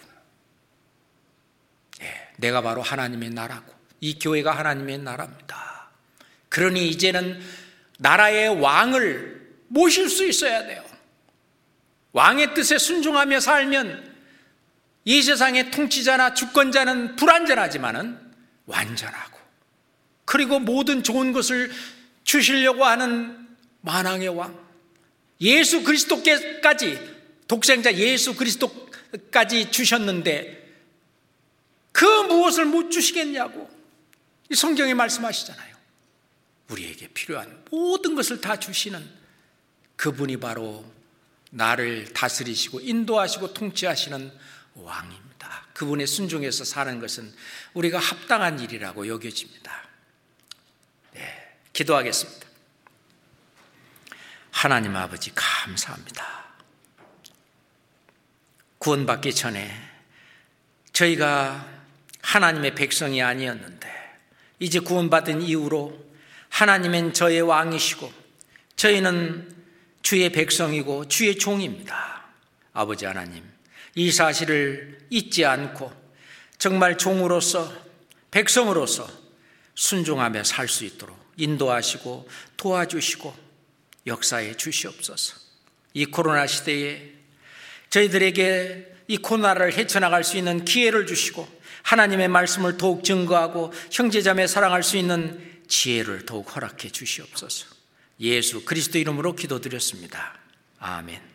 예, 내가 바로 하나님의 나라고 이 교회가 하나님의 나라입니다. 그러니 이제는 나라의 왕을 모실 수 있어야 돼요. 왕의 뜻에 순종하며 살면 이 세상의 통치자나 주권자는 불완전하지만은 완전하고, 그리고 모든 좋은 것을 주시려고 하는 만왕의 왕 예수 그리스도께까지, 독생자 예수 그리스도까지 주셨는데 그 무엇을 못 주시겠냐고 이 성경에 말씀하시잖아요. 우리에게 필요한 모든 것을 다 주시는 그분이 바로 나를 다스리시고 인도하시고 통치하시는 왕입니다. 그분의 순종해서 사는 것은 우리가 합당한 일이라고 여겨집니다. 네, 기도하겠습니다. 하나님 아버지 감사합니다. 구원받기 전에 저희가 하나님의 백성이 아니었는데 이제 구원받은 이후로 하나님은 저의 왕이시고 저희는 주의 백성이고 주의 종입니다. 아버지 하나님, 이 사실을 잊지 않고 정말 종으로서 백성으로서 순종하며 살 수 있도록 인도하시고 도와주시고 역사해 주시옵소서. 이 코로나 시대에 저희들에게 이 코로나를 헤쳐나갈 수 있는 기회를 주시고 하나님의 말씀을 더욱 증거하고 형제자매 사랑할 수 있는 지혜를 더욱 허락해 주시옵소서. 예수 그리스도 이름으로 기도드렸습니다. 아멘.